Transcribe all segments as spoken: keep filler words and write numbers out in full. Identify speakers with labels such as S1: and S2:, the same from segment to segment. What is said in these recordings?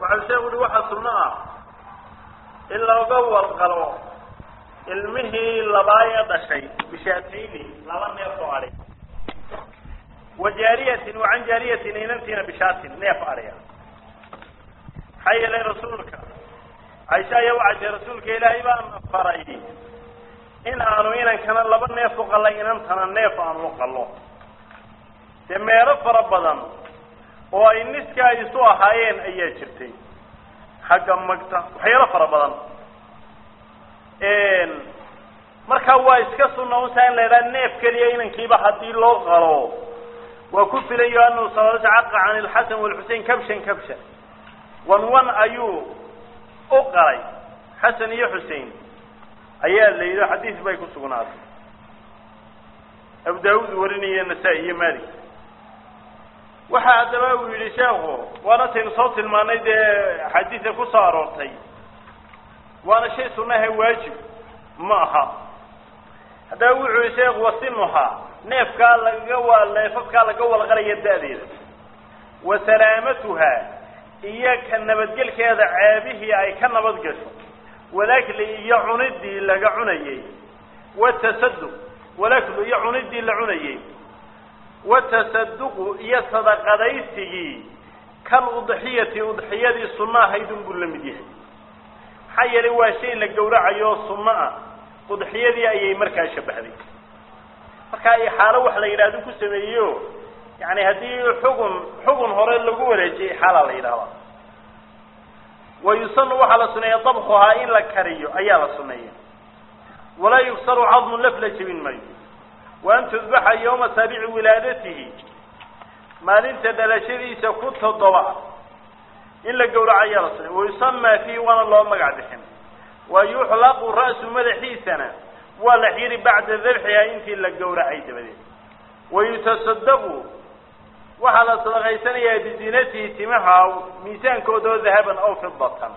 S1: waxa sheegu waxa sunnah illa gawar qalo ilmihi labaaya dhashay bishaatayni laba neef oo ari wajariyatin wa an jariyatin inantina bishaatin neef ariya hayla rasuulka aisha ya waxa rasuulka ilaahay baa faray in aanu inan kana laba neef oo qalay inan tana neef aan loo qalo temeero fara badan oo ay niska isu ahaayeen ayaa jirtay xagga magta waxyaalo fara badan een marka waa iska sunnoosan leeyahay neef kaliya inankiiba hadii loo qalo waa ku filayo anuu sallallahu alayhi wa sallam al-Hasan wal-Husayn kabshan kabsha wan wan ayu u qalay Hasan iyo Husayn ayaa leeyahay xadiis bay ku sugnaatay Abu Daawud warinaya Nasa'i iyo Malik waxa hadaba uu yiri sheekhu waana tiin soo tilmaanay de xadiiska ku soo aroortay waana shay sunnaha waajib ma aha hadaba uu yiri sheekhu wasinuha neefka laga wala neefka laga wala qalay daadeeda wa salaamatuha iyo ka nabadgelkeeda caabihi ay ka nabad gasho walaakli iyo cunidii laga cunayay wa tasadduq walaakli iyo cunidii la cunayay وتصدق يا صدقتي كالأضحية أضحية سنة هيدن بالمديه حي لو شيء لجورع يا سنة أضحية أي مركز شبه ذي فكأي حالة وحلا يرادو كسميو يعني هذه حكم حكم هراء اللجوء شيء حالة ليراه ويصن وحلا سنية طبخها إلا كريو أيها السنية ولا يكسر عظم لفلة من ميت وأن تذبح يوم سابع ولادته ما لنت دلشري سكوت الضبع إلا جور عيارسن ويسمى فيه وانا الله مقعدهم ويحلق الرأس مدحي سنة والحير بعد ذبحها انت إلا جور عيد بدي ويتصدق وحلا صدقيسن يا بزينته سمحها ميزان كودو ذهبا أو فضة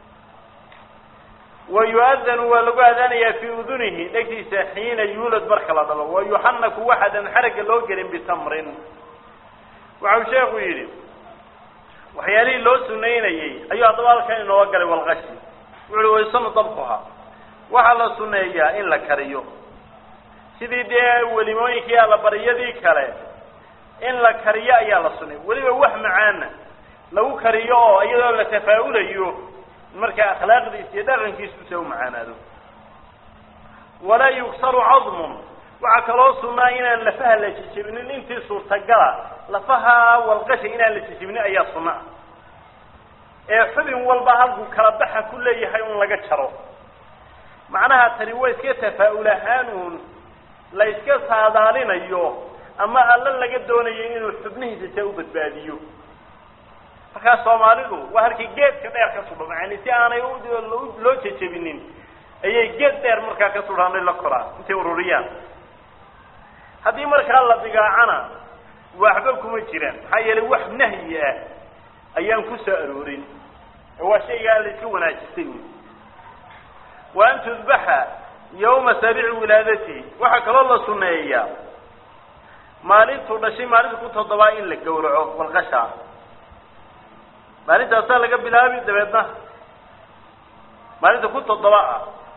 S1: ويؤذن ولو أذن في أذنه لكيس حين يولد بركة الله ويحنك واحدا حرق لوجل بتمر وعو شيخ يريد وحيالي لو سنين أي أيها أطوال كان نوقل والغش وعلو يصن طبقها وحلا سنية إلا كريو سيدي دي ولمويك يا لبريدي كري إلا كريا يا لسني ولي وهم معانا لو كريو أيضا لتفاؤل أيوه marka akhlaaqdiisa iyo dhaqankiisu soo macaanaado wala yuksaru azmun waxa kala sunnaa inaan lafaha la jijibinin intii suurtagala lafaha walqasha inaan la jijibinin ayaa sunnaa ee xubin walba halku kala baxa ku leeyahay in laga jaro macnaha tani way iska tafaa'ulahaan la iska saadaalinayo ama alla laga doonayo inuu xubnihiisa u badbaadiyo marka Soomaalidu waa halkii geedka dheer ka soo dhacay si aanay loo jajabinin ayay geed dheer markaa ka soo dhaanay la koraa intii ururiyaan hadii markaa la digaacana waxba kuma jiraan hay'ad wax nahyi ah ayaan ku soo aroorin waa shayga la isku wanaajisay waan tudbaha yawma sabi'i wiladati waxa kale la sunneeyaa maalintu dhashay maalintu ku todobaa in la gowraco wal qasha maalinta asaa laga bilaabi dabeedna maalinta ku todobaa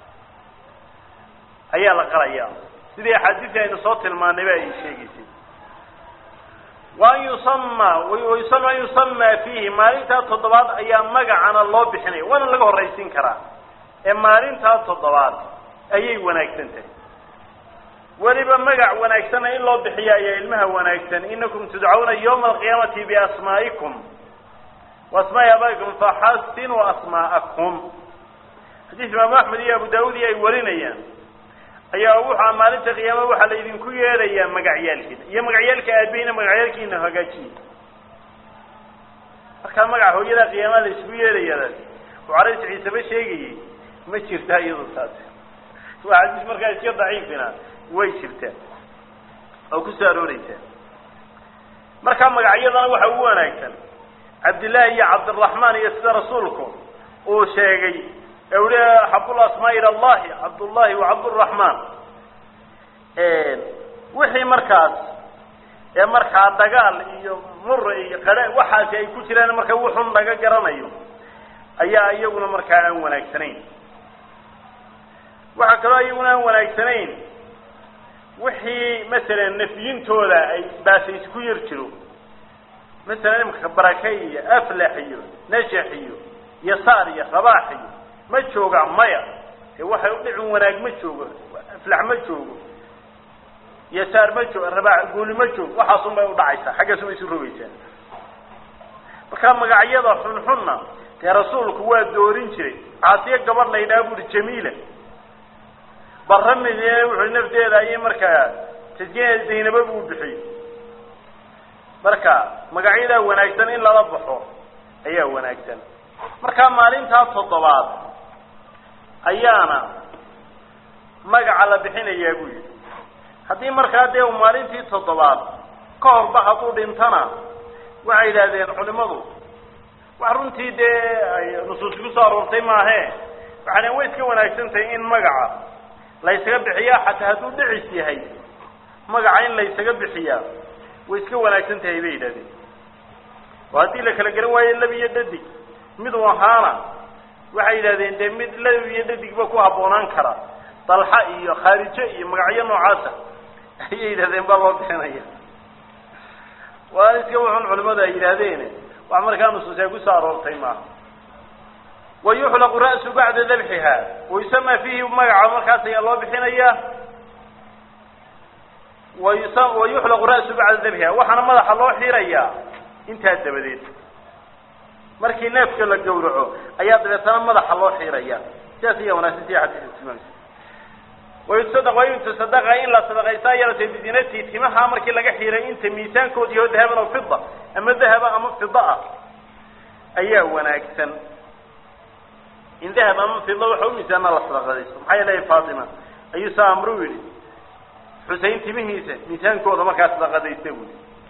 S1: ayaa la qarayaa sidii xadiis aynu soo tilmaanay bay sheegaysay wa yusamma wa yusamma yusamma fihi maalinta todobaad ayaa magacana loo bixinay wana laga horeysin karaa ee maalinta todobaad ayay wanaagsan tahay waliba magac wanaagsan in loo bixiyo ayaa ilmaha wanaagsan innakum tud'auna yawm al-qiyamati bi asma'ikum واسماء أبائكم فحسنوا أسماءكم حديث إمام أحمد يا أبو داود يا ورينيان أي أبوح عمالة قيامة وحال إذن كوية يا مقعيالك يا مقعيالك أبينا مقعيالك إنه هقاتي أخذ مقع هو يلا قيامة لإسبوية ليلا وعريس عيسى بشيء ما شرتها يضطات وعزيز مركز كير ضعيفنا ويشرتها أو كسارو ريتها مركز مقعيالنا وحوانا يكتن عبد الله يا عبد الرحمن يا رسولكم وشيغي أولياء حب الأسماء إلى الله عبد الله وعبد الرحمن إيه وحي مركز يا مركز دجال مر قراء وحاجة يكون لنا مركز وحن دجال جرانيو ayaa iyaguna markaa aan wanaagsanayn waxa kale iyaguna aan wanaagsanayn wixii masalan nafyintooda ay baashays ku yar jiro مثلا imka barakay aflax iyo najax iyo yasaar iyo rabaax iyo ma jooga maya ee waxa u dhicin wanaag ma joogo aflax ma joogo yasaar ma joogo rabaax guuli ma joogo waxa soo bay u dhacaysa xagga soo isu rogaysa marka magacyada xun xunna ee rasuulku waa doorin jiray caasiya gabadh la yiraahdo jamiila barramidee wuxuu nafteeda ay markaa tajiyay Zaynab uu bixiyay marka magacyada wanaagsan in lala baxo ayaa wanaagsan marka maalinta toddobaad ayaana magaca la bixinayaa buu yiri hadii marka dee maalintii toddobaad ka hor ba hadu dhintana waxay yiraahdeen culimadu wax runtii dee ay nusuus ku soo aroortay maahe waxana way iska wanaagsan tahay in magaca la isaga bixiyaa xataa haduu dhicis yahay magaca in la isaga bixiyaa way iska wanaagsan tahay bay yiraahdeen waadii la kala garan waayay laba iyo dhadig mid wahaana waxay yiraahdeen de mid laba iyo dhadig ba ku haboonaan kara dalxa iyo khaarijo iyo magacyo noocaas ah ay yiraahdeen ba loo bixinaya waa iska waxaan culimada yiraahdeen wax markaa nusuus ku soo aroortay ma ويحلق رأسه بعد ذبحها ويسمى فيه مقع مركز الله بحنية ويحلق رأسه بعد ذبحها وحنا مدح الله حيريا انتهى الدبدين مركي نفك للجورعه ايات بيتنا مدح الله حيريا سياسية وناسية حديث السمام ويتصدق ويتصدق إن لا صدق يسايرة بدينتي تمها مركي لقى حيريا انت ميسان كود يهود ذهبا وفضة اما الذهب اما الفضة اياه وناكسن إن ذهب أمام في الله وحوم يسمى الله صلى الله عليه وسلم حيا لي فاطمة أيسا أمروي حسين تمهيسة ميسان كوضا مركز صلى الله عليه وسلم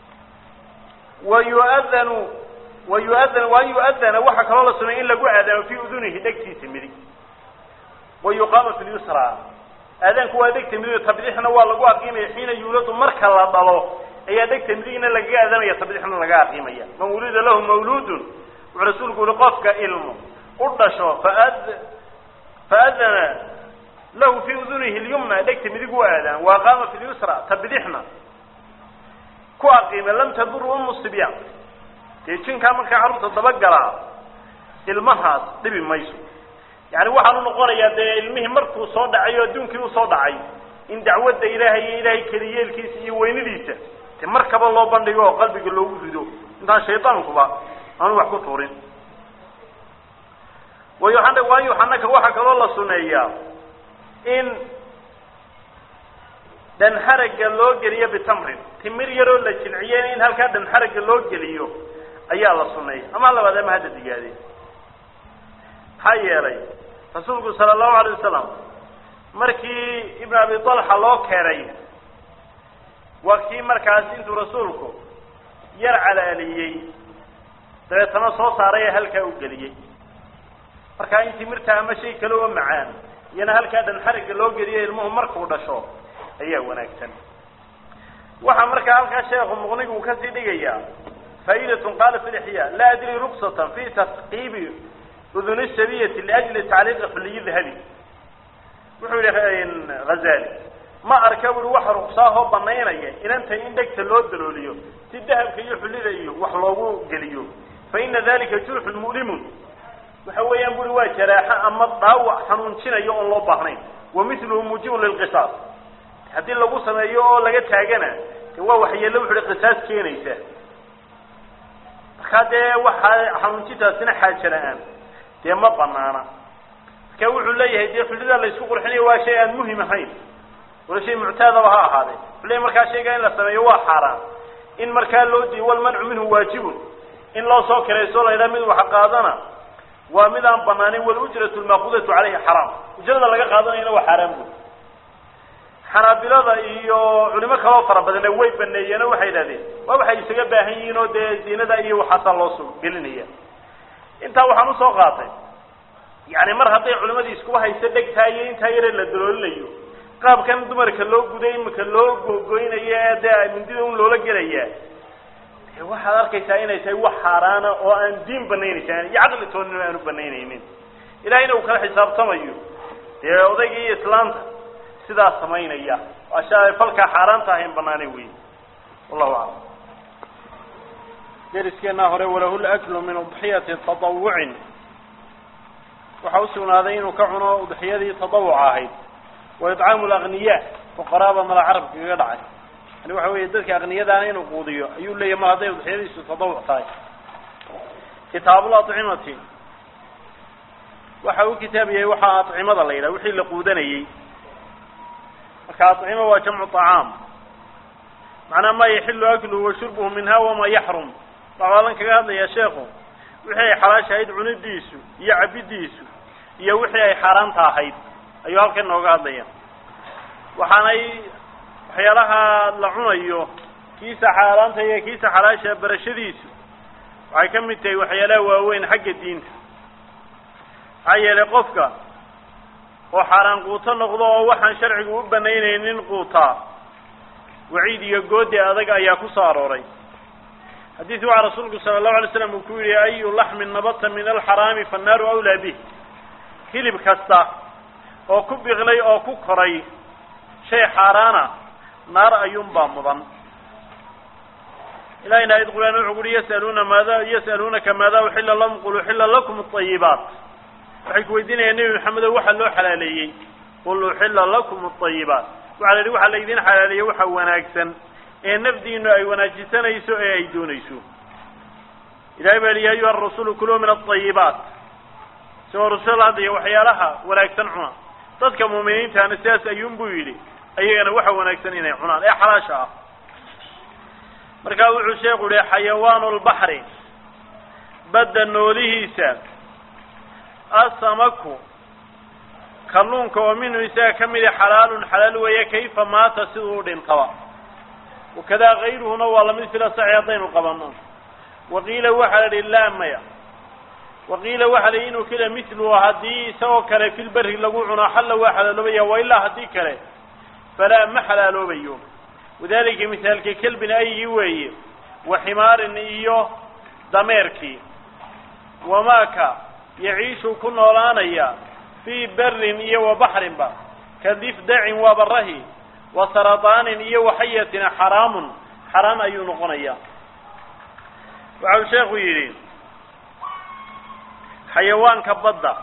S1: ويؤذن ويؤذن ويؤذن وحك الله سنة إلا قعدا في أذنه دكتي سمري ويقام في اليسرى أذن كوا دكتي سمري تبديحنا والله قوى قيمة حين يولد مركز الله ضلو أي دكتي سمرينا لقى أذن يتبديحنا لقى قيمة من ولد له مولود ورسول قول قفك إلمه قردشوا فأذ فأذن له في أذنه اليمنى دكت مدقوا آذان وقام في اليسرى تبديحنا كو أقيمة لم تضر أم الصبيان تيشين كامل كعرض تتبقى المهاز دبي ميسو يعني وحنا نقول يا ده المهم مركو صاد عيو دون كيو صاد عيو إن دعوة إلهي إلهي كريه الكيسي وين ليته تمركب الله بندقوا قلبك اللي وجوده ده شيطان كبا أنا وحكو طورين ويوحنا ويوحنا وحك الله سنيا إن دن حرق اللو جريه بتمر تمر يرو لجلعيين إن هالك دن حرق اللو جريه أي الله سنيا أما الله بعد ما هذا الدجاجي هاي رأي رسولك صلى الله عليه وسلم مركي ابن أبي طلحة الله كريه وكي مركز أنت رسولك يرعى عليه ترى صوص عليه هالك وجليه marka intii mirta ama shay kale oo macaan yana halka dan xarig loo gariyo ilmuhu markuu dhasho ayaa wanaagsan waxa marka halka sheekhu muqnigu ka sii dhigaya faa'iidatun qala fi ihya la adri ruqsatan fi tasqib udun as-sabiyati li ajli ta'liq khulli dhahabi wuxuu leeyahay Ghazali ma arkabu wax ruqsaho banaynaya inanta in dhagta loo dalooliyo si dahabka iyo xullida iyo wax loogu galiyo fa inna dhalika jurhun mu'limun وحويان بقول واجراحة أما ضاوع حنونشنا يوم الله بحرين ومثله موجب للقصاص حتى لو قصنا يوم لقيت حاجنا هو وحي له في القصاص كينيسه خده وح حنونشتا سنة حاجة الآن تيما قنانا كوح الله يهدي خلد الله يسوق الحين هو شيء مهم هين ولا شيء معتاد وها هذا فليه مركز شيء قال لسنا يوا حرام إن مركز لودي والمنع منه واجب إن الله صاكر يسول إلى من وحقادنا ومدام بناني والأجرة المأخوذة عليه حرام أجرة لقى قادنا هنا وحرام حنابلة إيو علماء كوافر بدنا ويب النية وحيد هذه وحي يسجب بهين ودين ده إيو حصل الله سو بالنية أنت وحنو صاغاته يعني مرة هذي علماء يسكوا هاي يصدق تايين تاير اللي دلول ليو قاب كان دمر كلو جودين مكلو جوين إياه ده من دينهم لولا جريء waxaad arkaysaa inay tahay wax xaaraana oo aan diin banaynaysan iyo caqli toonna aanu banaynaynin ilaahayna uu kala xisaabtamayo ee odayga iyo islaanta sidaas samaynaya ashaa falka xaaraanta ahayn banaanay weyn wallahu a'lam deriskeena hore walahu al-aklu min udhiyati tatawwu'in waxa uu sugnaaday inuu ka cuno udhiyadii tatawwuc ahayd wa id'aamu al-aghniya fuqaraaba mala carabka kaga dhacay ani waxa weeye dadka aghniyada inuu quudiyo ayuu leeyahay ma haday udhiyadiisu tatawwuc tahay kitaabul at'imati waxa uu kitaabiyay waxa at'imada la yiraahdo wixii la quudanayay marka at'ima waa jamcu ta'am macna ma yahillu akluhu wa shurbuhu minha wa ma yahrum baalan kaga hadlaya sheekhu wixii ay xalaashayd cunidiisu iyo cabidiisu iyo wixii ay xaraan tahay ayuu halkan nooga hadlaya waxaanay waxyaalaha la cunayo kiisa xaaraanta iyo kiisa xalaasha barashadiisu waxay ka mid tahay waxyaalaha waaweyn xagga diinta ayay qofka oo xaraan quuto noqdo oo waxaan sharcigu u banaynaynin quuta waciid iyo goodi adag ayaa ku soo arooray حديث عن رسول صلى الله عليه وسلم يقول أي لحم نبت من الحرام فالنار أولى به كلب كستا أو كب غلي أو ككري شيء حارانا نار أيوم بامضا إلى أن يدخلون العقول يسألون ماذا يسألونك ماذا وحل لهم قل وحل لكم الطيبات وحيكوا يدين يا نبي محمد وحل له حلالي قل وحل لكم الطيبات وعلى اللي وحل يدين حلالي وحوانا أكسن ee nafdiinu ay wanaajisanayso ee ay doonayso ilaahay baa leeyahay ayu ar-rasuul kulu min at-tayyibat soo rasuulada iyo waxyaalaha wanaagsan cuna dadka muuminiinta aan sidaas ayuun buu yiri ayagana waxa wanaagsan inay cunaan ee xalaasha ah marka wuxuu sheegu leeyahay xayawaanul bahri badda noolihiisa asamaku kalluunka oo minhu isaa kamid xalaalun xalaal weeye kayfa maata siduu dhintaba وكذا غيره نوى مثل صعيدين القبنان وقيل وحل لله ميا وقيل وحل إنه كلا مثله هدي سوى كلا في البر لقوعنا حل واحد لبيا وإلا هدي كلا فلا محل لبيا وذلك مثال ككلب أي يوي وحمار إيوه دميركي وماك يعيش كن ولانيا في بر إيه وبحر با كذف دع وبره وسرطان إيه وحية حرام حرام أي نقنيا وعو شيخ يريد حيوان كبضة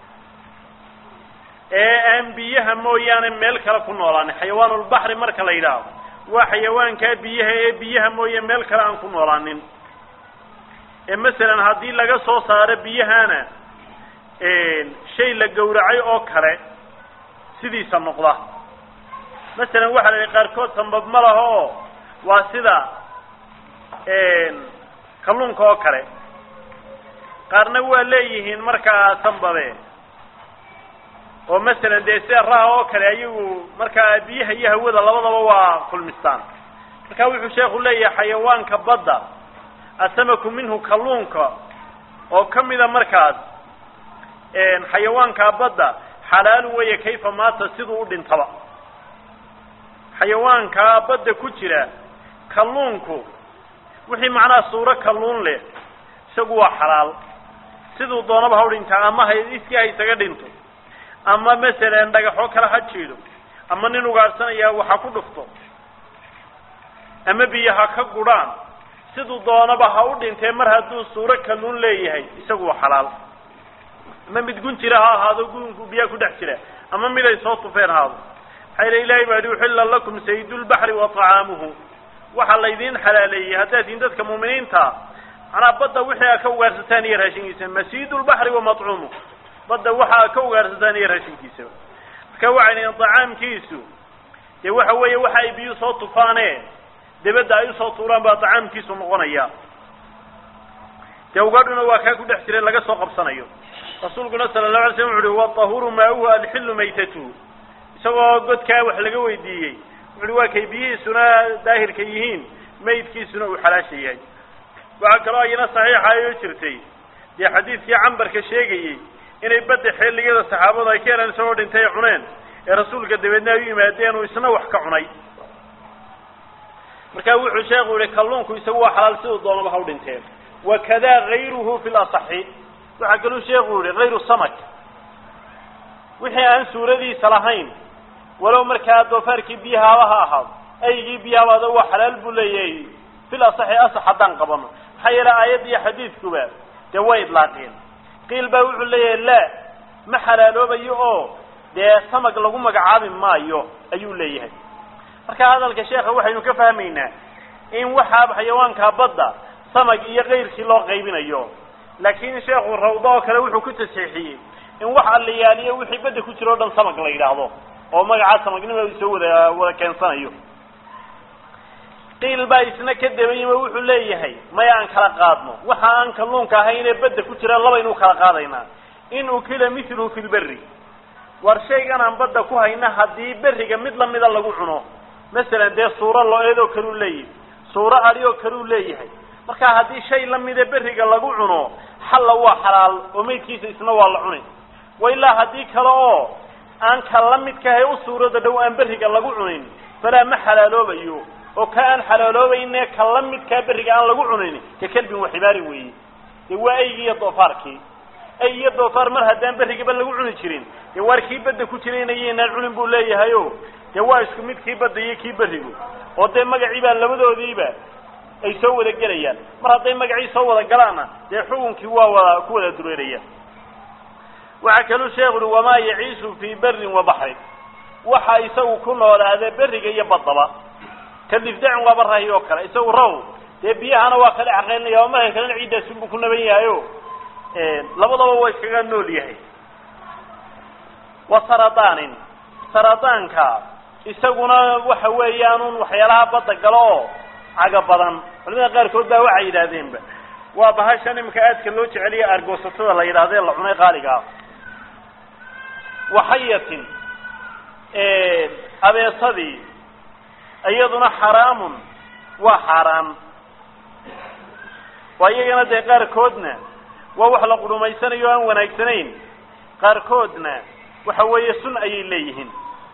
S1: ايه انبيها مويان ملك لكم ولان حيوان البحر مرك ليلاه وحيوان كبيها ايه بيها مويان ملك لكم ولان ايه مثلا هذه لغا سو صار بيهانا ايه شيء لغورعي او كره سيديسا نقضه مثلا waxa la qaarkood sanbab ma laho waa sida een kalluunka oo kale qaarna waa leeyihiin marka sanbabe oo مثلا deesay raaha oo kale ayagu marka biyaha iyo hawada labadaba waa kulmistaan marka wuxuu sheekhu leeyahay xayawaanka badda asamaku minhu kalluunka oo kamida markaas een xayawaanka badda xalaal weeye kayfa maata siduu u dhintaba حيوانka badda ku jira kalluunku wixii macna suura kalluun leh isagu waa xalaal sidoo doonaba hawdinta ama haydiiski ay taga dhinto ama mesela dhagaxo kala hajiido ama nin ugaarsanaya waxa ku dhufto ama biyaha ka guraan sidoo doonaba ha u dhintay mar hadduu suura kalluun leeyahay isagu waa xalaal ama mid gun jira ha ahaado gunku biya ku dhex jira ama mid ay soo tufeen haado حيث إلهي بعد يحل لكم سيد البحر وطعامه وحل يدين حلالي هذا دين ذاتك مؤمنين تا أنا بدأ وحي أكوغر ستاني رهشين يسمى سيد البحر ومطعومه بدأ وحي أكوغر ستاني رهشين كيسو كوعني طعام كيسو دي وحي وحي وحي بيو صوت فاني دي بدأ أي صوت وران طعام كيسو مغنيا دي وقالوا وكاكو دحسرين لغا سوق بصنايو رسولنا صلى الله عليه وسلم هو الطهور ما هو الحل ميتته isagoo godka wax laga weydiiyay wuxuu waa kaybiyiisuna daahirka yihiin meydkiisuna uu xalaashay waxa kale oo ina saxiix ah jirtay di xadiiskii cambarka sheegayay inay badda xilligada saxaabada ay keenan soo dhintay cuneen ee rasuulka dabeedna ay yimaadeen oo isna wax ka cunay marka wuxuu sheekhu yiri kalluunku isagu waa xalaal sidoo doonaba ha u dhinteen wakada ghayruhu fil asahi waxa kaloo sheekhu yiri ghayru samak wixii aan suuradiisa lahayn walow markaa doofaarkii biyaha ha ahaado aygii biyaha waa xalaal buu leeyahay fil asahi asaxadan qabano xayla aayad iyo xadiidkuba daway idlaaqeen qiil baa wuxuu leeyahay la ma xalaaloobayo oo dee samag lagu magacaabin maayo ayuu leeyahay marka hadalka sheekha waxaynu ka fahmaynaa in waxa xayawaanka badda samag iyo qeyrkii loo qaybinayo laakiin sheekhu rawdo kale wuxuu ku tasxiixiyay in waxa la yaaliyo wixii badda ku jiro dhan samag la yiraahdo oo magaca samagnimo uu soo wada wada keensanayo qiil baa isna ka dabayay wuxuu leeyahay ma aan kala qaadno waxa aan kalluunka ahayn badda ku jira laba inuu kala qaadayna inuu kila mithlu fil barri war shaygan aan badda ku hayna hadii bariga mid la mid lagu cuno mesela de suura loo eedo kalu leeyahay suura ariyo kalu leeyahay marka hadii shay la mid bariga lagu cuno hal waa xalaal oo meedkiisa isna waa la cunay wayla hadii kale oo aan kala mid ka hay u suurada dhow aan bariga lagu cunin fala ma xalaaloobayo oo kaan xalaaloobayna kala mid ka bariga aan lagu cunin ka kalbi wa xibaari weey ee waaygiyo doofaarkii ay doofaar mar hadaan bariga ba lagu cuni jirin ee warkii badda ku jireenayeen aan cunin buu leeyahay oo de waa isku midkii badda iyo kii barigu oo de magaci baa labadoodiiba ay soo wada galayaan mar haday magaci soo wada galaana de xukunkii waa wada ku wada dureerayaan waxa kale sheegru wama yaciishu fi barri wa bahri waxa isagu ku noolaade bariga iyo badaba kadifdaan waa barahay oo kale isagu raw de biyahana waa kale aqeynaya ma kale ciidaas buu ku naban yahay ee labadaba way iskaga nool yahay wa saradaanin saradaanka isaguna waxa weeyaan uu waxyaalaha badda galo caga badan culimada qaar kood baa waxay yiraahdeen waa bahashan imka aadka loo jeceliyo argoosatada la yiraahdo la cunay qaaliga waxayatin ee abeesadi ayaduna xaraamun wa xaraam waayagana de qaar koodna waa wax la qurumaysanayo aan wanaagsanayn qaar koodna waxa weeye sun ay leeyihiin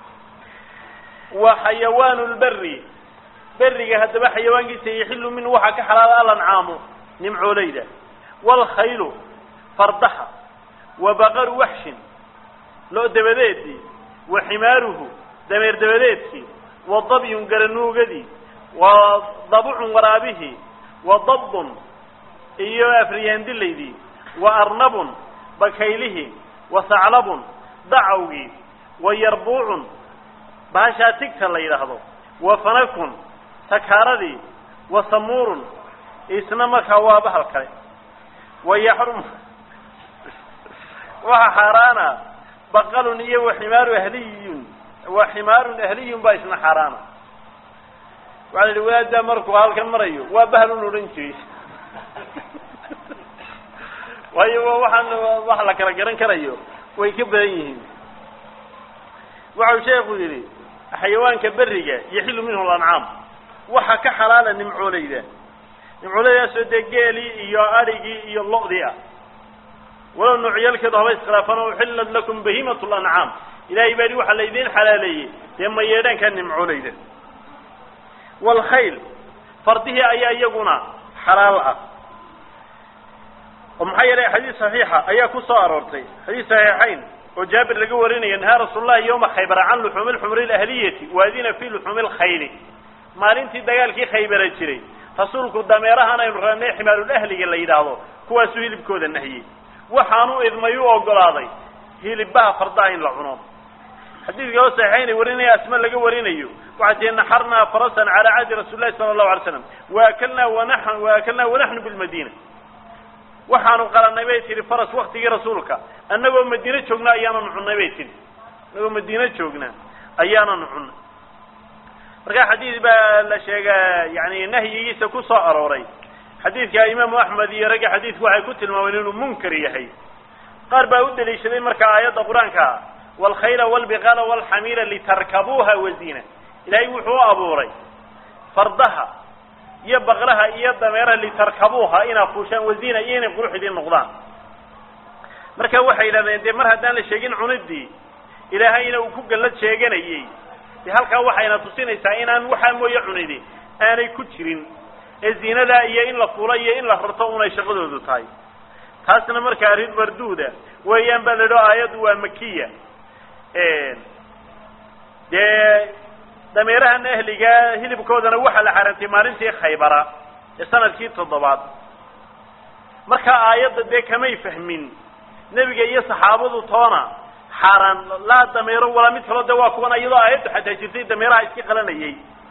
S1: wa xayawaanul barri barriga hadaba xayawaankiisa yaxilu min waxa ka xalaal al-an'aamu nimcooleyda wal khaylu fardaha wa baqar wahshin loo dabadeedii wa ximaaruhu dameer dabadeedkii wa dabyun garanuugadi wa dabuun waraabihi wa dabbun iyo afriyandileydi wa arnabun bakaylihi wa sa'labun dacawgi wa yarbuun baasha tigta la yiraahdo wa fanakun takaradi wa samurun isna marka waa bahal kale wa yahrum wa harana baqalun iyo wa himaaru ahliyun wa himaaru ahliyun ba isna harana wali wada marku halkan marayo waa bahalun oranjii wayo waxaan wax la kala garan karayo way ka badan yihiin waxa sheekhu yiri xayawaanka bariga yaxilu minhu al-an'am waxa ka xalaala nimcooleyda nimcooleyda soo degeeli iyo arigi iyo lo'diya wala nu'yalka haba iskhilaafana oo xilad lakum bahimatul an'am ilaahi bari waxa leedin xalaaleeyay deema yeedan kan nimcooleyda wal khayl fardihi ayaa iyaguna xalaal ah ومحيرة حديث صحيحة أيها كسر أرورتي حديث صحيحين وجابر لقوا ورينا نهار رسول الله يوم خيبر عن لحوم الحمر الأهلية وأذين في لحوم الخيل ما لنتي دجال كي خيبر الشري رسولك الدميرة أنا يرغني حمار الأهلي اللي يدعوه كوا سهيل بكود النهي وحانو إذ ما يوقع قلاضي هي لبها فرضاين لعنهم حديث جواب صحيحين ورينا أسماء لقوا ورينا يو وعدين نحرنا فرسا على عهد رسول الله صلى الله عليه وسلم وأكلنا ونحن وأكلنا ونحن بالمدينة waxaanu qalanay bay tiri faras waqtigii rasuulka annagoo Madiina joogna ayaanu cunay bay tiri annagoo Madiina joogna ayaanu cunay marka xadiis ba la sheegay yaani nahyigiisa ku soo arooray xadiiska Imaam Ahmad iyo raga xadiisku waxay ku tilmaameen inuu munkar yahay qaar baa u daliishaday marka aayada quraanka wal khayla wal biqala wal hamira litarkabuha wa zina ilaahay wuxuu abuuray fardaha iyo baqlaha iyo dameeraha litarkabuha ina fuushan wazina ina quruxdii noqdaan marka waxay yiraahdeen mar hadaan la sheegin cunidii ilaahayna uu ku galad sheeganayay halka waxayna tusinaysaa inaan waxa mooyo cunidii aanay ku jirin ee ziinada iyo in la fuula iyo in la rarto unay shaqadoodu tahay taasna markaa arrin marduuda weeyaan baa la idho aayaddu waa makiya dee dameerahan ahliga hilibkoodana waxaa la xaaraantay maalintii khaybara ee sanadkii toddobaad markaa aayadda dee kamay fahmin nebiga iyo saxaabadu toona xaaraan laa dameero walaa mid kaloo de waa kuwan iyadoo aayaddu xataa jirtay dameeraha iska qalanayay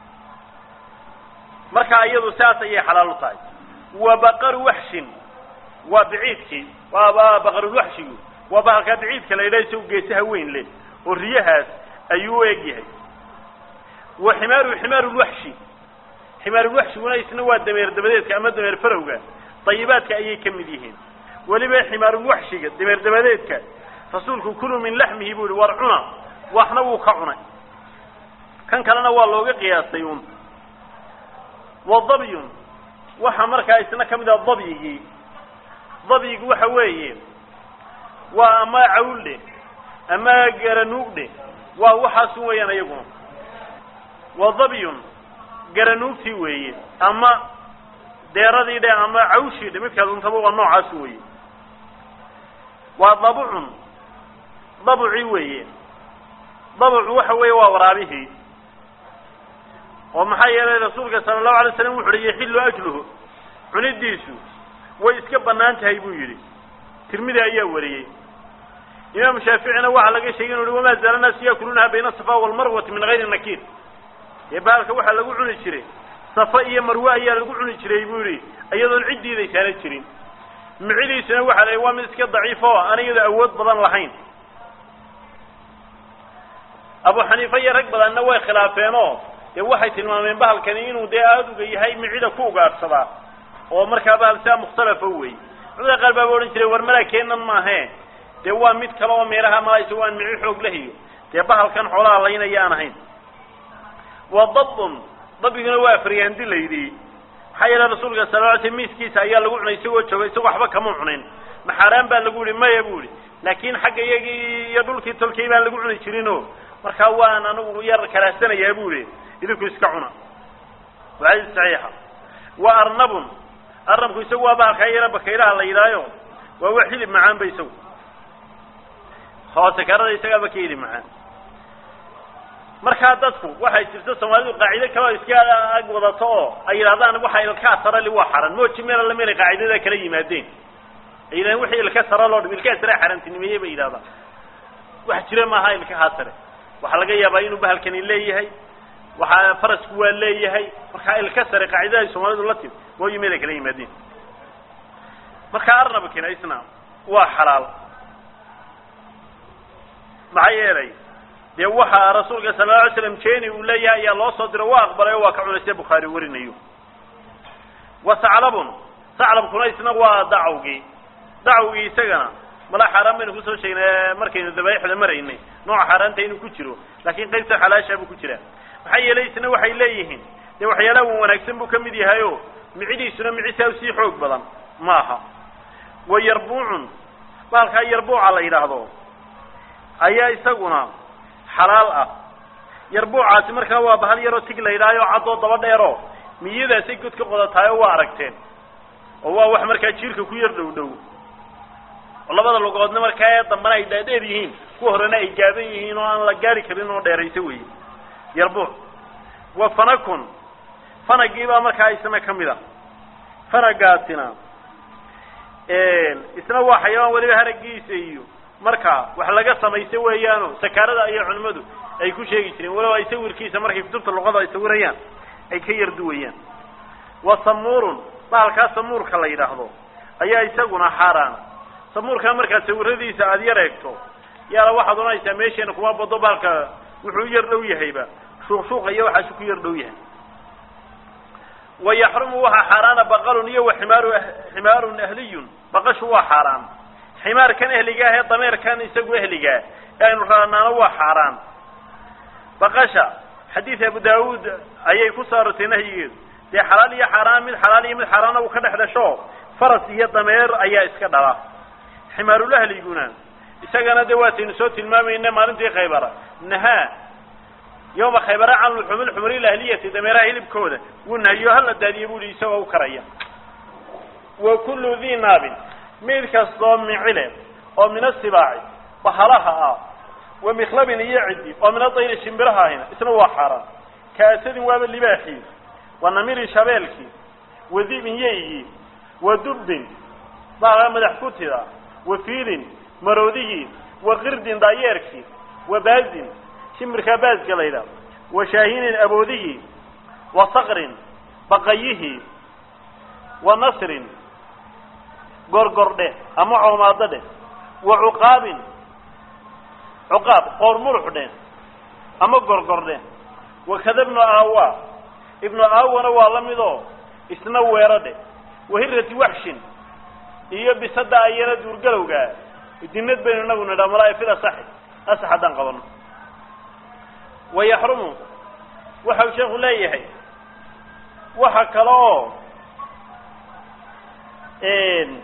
S1: markaa iyadu saas ayay xalaal u tahay wa baqaru waxshin waa biciidkii waa baqarulwaxshigu waa bahalkaa biciidka la yidhaha isagu geesaha weyn leh oo riyahaas ayuu u eg yahay wa ximaaru ximaarulwaxshi ximaarulwaxshiguna isna waa dameer dabadeedka ama dameer farowga dayibaadka ayay ka mid yihiin weliba ximaarulwaxshiga dameer dabadeedka rasuulku kulu min laxmihi buu yihi war cuna waxna wuu ka cunay kan kalena waa looga qiyaastay un wa dabyun waxa markaa isna kamid ah dabyigii dabyigu waxa weeye waa ama cawldhe ama garanuugdhe waa waxaas weeyaan iyaguna wa dabyun garanuugtii weeye ama deeradii dhe ama cawshii dhe midkaas untaba waa noocaas weeye waa dabucun dabuci weeye dabucu waxa weeye waa waraabihii oo maxaa yeelay rasuulka sala allahu alay slam wuxu uhi yaxillu ajluhu cunidiisu way iska banaan tahay buu yidhi tirmidi ayaa wariyey imaamu shaaficina waxaa laga sheegay inu uhi wamaa zaala naasu yaakuluunaha bayna asafa walmarwati min gayri nakiir dee bahalka waxaa lagu cuni jiray safa iyo marwe ayaa lagu cuni jiray buu yihi iyadoon ciddiiday saana jirin micidiisuna waxaa la waa mid iska daciif oo aan iyada awood badan lahayn abu xaniifa iyo rag badanna way khilaafeenoo dee waxay tilmaameen bahalkani inuu dee aada uga yahay micida ku ugaadhsadaa oo markaa bahal sidaa mukhtalafa wey culimada qaar baaba odhan jiray war malaa keenan maahe dee waa mid kale oo meelaha malaa isago aan mici xoog lahiyo dee bahalkan xoolaha laynaya aan ahayn wa dabun dabiguna waa afriyaandi la yidhi maxaa yeele rasuulka sala la sl miiskiisa ayaa lagu cunay isagoo jooga isagoo waxba kama cunin maxaaraan baa lagu yihi maya bu ihi laakin xagga iyagii iyo dhulkii tolkay baan lagu cuni jirinoo markaa waan anigu yar karaahsanayaa bu ihi idinku iska cuna waa xadiis saxiixa wa arnabun arnabku isagu waa bahalkaa yara bakaylaha la yidhaayo waa wax hilib macaan ba isagu hoose karada isagaaba ka hilib macaan markaa dadku waxay jirto soomaalidu qaacido kaleo iska ag wadato oo ay yidhahdaan waxa ilkaa sarali waa xaran mooji meel alla meelay qaacidada kala yimaadeen ay yidhahdeen wixii ilka sara loo dhib ilkaa sare xarantinimeye bay yidhahdaan wax jira maaha ilkahaa sare waxaa laga yaabaa inuu bahalkani leeyahay waxaa farasku waa leeyahay markaa ilka sare qaacidada soomaalidu la timi mooji meelay kala yimaadeen markaa arnabkina isna waa xalaal maxaa yeelay dee waxaa rasuulka sala la alay slam jeeni uu leeyahay ayaa loo soo diro waa aqbalay oo waa ka cunay sida bukhaari warinayo wa saclabun saclabkuna isna waa dacawgii dacawgii isagana mala xaaraan baynu kusoo sheegnay markaynu dabaixda maraynay nooca xaaraanta inuu ku jiro laakiin qaybta xalaasha buu ku jiraa maxaa yeelay isna waxay leeyihiin dee waxyaalaha wan wanaagsan buu kamid yahay oo micidiisuna micisaa sii xoog badan maaha wa yarbuucun bahalkaa yarbuuca la yidhaahdo ayaa isaguna xalaal ah yarbuucaasi markaa waa bahal yaroo tig la yidhaayo caddoo daba dheero miyadaasay god ka qodatahay oo waa aragteen oo waa wax markaa jiirka ku yar dhow dhow oo labada lugoodna markaa ee dambana ay dhaadheer yihiin kuwa horena ay gaaban yihiin oo aan la gaari karin oo dheeraysa wey yarbuuc wa fanakun fanagiibaa markaa isna kamid a fanagaasina isna waa xayawaan weliba haragiisa iyo marka wax laga samaysa weeyaano sakaarada iyo culimadu ay ku sheegi jireen walow ay sawirkiisa markay kutubta luqada ay sawirayaan ay ka yar duwayaan wa samuurun bahalkaa samuurka la yidhaahdo ayaa isaguna xaaraana samuurkaa markaa sawiradiisa aada yar eegto yaala waxaad ohanaysaa meesheena kuma bado bahalka wuxuu yar dhow yahayba shuuqshuuqa iyo waxaasu ku yar dhow yahay wa yaxrumu waxaa xaaraana baqalun iyo wa ximaaru ximaarun ahliyun baqashu waa xaaraan ximaarkan ehliga ah ee dameerkan isagu ehligaa ee aynu raanaano waa xaaraan baqasha xadiid abu daawuud ayay ku saartay nahyigeedu dee xalaal iyo xaaraan mid xalaal iyo mid xaaraana uu ka dhex dhasho faras iyo dameer ayaa iska dhala ximaarulahliguna isagana dee waataynu soo tilmaamayna maalintii khaybara nahaa يوم خيبر عن اللحوم الحمر الأهلية دميرها هلب كودة ونهيو هلا داديبو لي سوا وكريا وكل ذي ناب ملك الصوم من علم ومن السباع بحلها ومخلب يعدي ومن الطير الشمبرها هنا اسمه حرام كأسد واب اللباحي ونمير شبالكي وذي من يجي ودب ضاع مدحكوتها وفيل مرودي وغرد دايركي وباز شمركا باز قليلا وشاهين أبودي وصقر بقيه ونصر قرقر أما عماضة وعقاب عقاب قرمرح ده أما قرقر ده وكذا ابن آوا ابن آوا نوى لمدو اسنو ويرده وهرة وحش إيه بصدى أيانا دور قلوغا الدينات بيننا وندا ملاي فيها صحي أصحى قبلنا ويحرموا وحو شيخ لا يحي وحكى له إن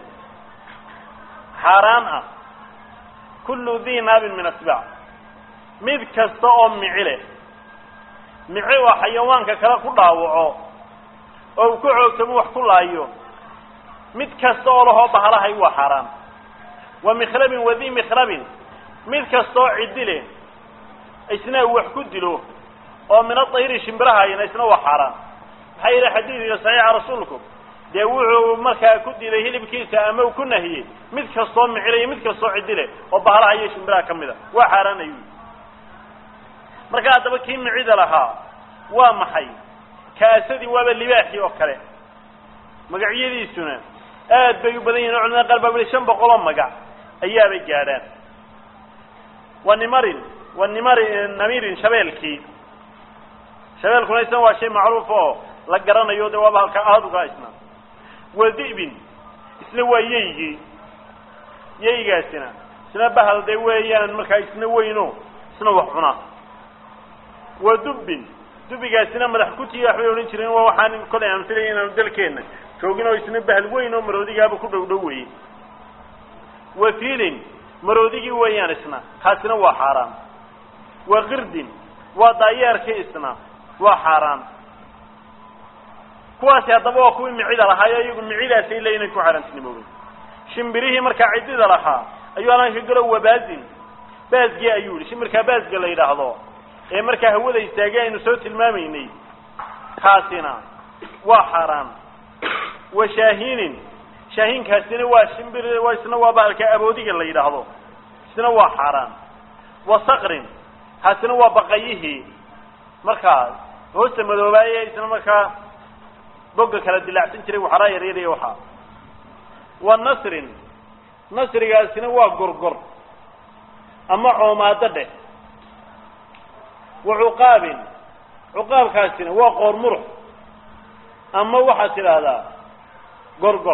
S1: حرام كل ذي ناب من السباع مذ كستأم معله معي وحيوانك كلا كل عوعه أو كعو تموح كل أيوه مذ كستأله بحرها هو حرام ومخرب وذي مخرب مذ كستأ عدله إسناه وحكد له ومن الطهير شمبرها ين إسناه حرام حير حديث صحيح رسولكم داوعوا مركا كد له اللي بكيسة أما وكنا هي مثل الصوم عليه مثل الصوع عدله وبهرها هي شمبرها كمذا وحرام يوي مركا تبكي معيد لها ومحي كأسد وباللباحي وكله مقعيدي السنة آد بيبدين علنا قلبا بالشنب قلم مقع أيام الجاران والنمر والنمر النمير شبالكي شبالكم ليس هو شيء معروف لقرنا يود وبها كأهد قاسنا وذئب اسنوا ييجي ييجي اسنا سنا بهل دويان مركا اسنوينو سنوا حنا ودب دب قاسنا مدحكوتي يا حبيبي نجرين ووحان كل يوم تلينا دلكينا شوقنا اسنا بهل وينو مرودي جاب كل دوي وفيل مرودي ويان اسنا خاسنا وحرام وغرد وضيار كيسنا وحرام كواسي هذا هو كوي معيد لها يقول معيد سيلين يكون حرام سنبوي شمبريه مركا عدد لها أيوة أنا شقلوا وبازين باز جاء أيول شمركا باز قال لي هذا إيه مركا هو ذا يستاجي إنه صوت الماميني خاسنا وحرام وشاهين شاهين كاسنا وشمبر وسنا وبالك أبودي قال لي هذا سنا وحرام وصقر حسنا وبقيه مركا هو سمدوباية سنا مركا بقى كلا دلعتين تري وحراي ريري وحا والنصر نصر قاسنا وقرقر أما عمادة وعقاب عقاب كاسنا وقرمرح أما وحسن هذا قرقر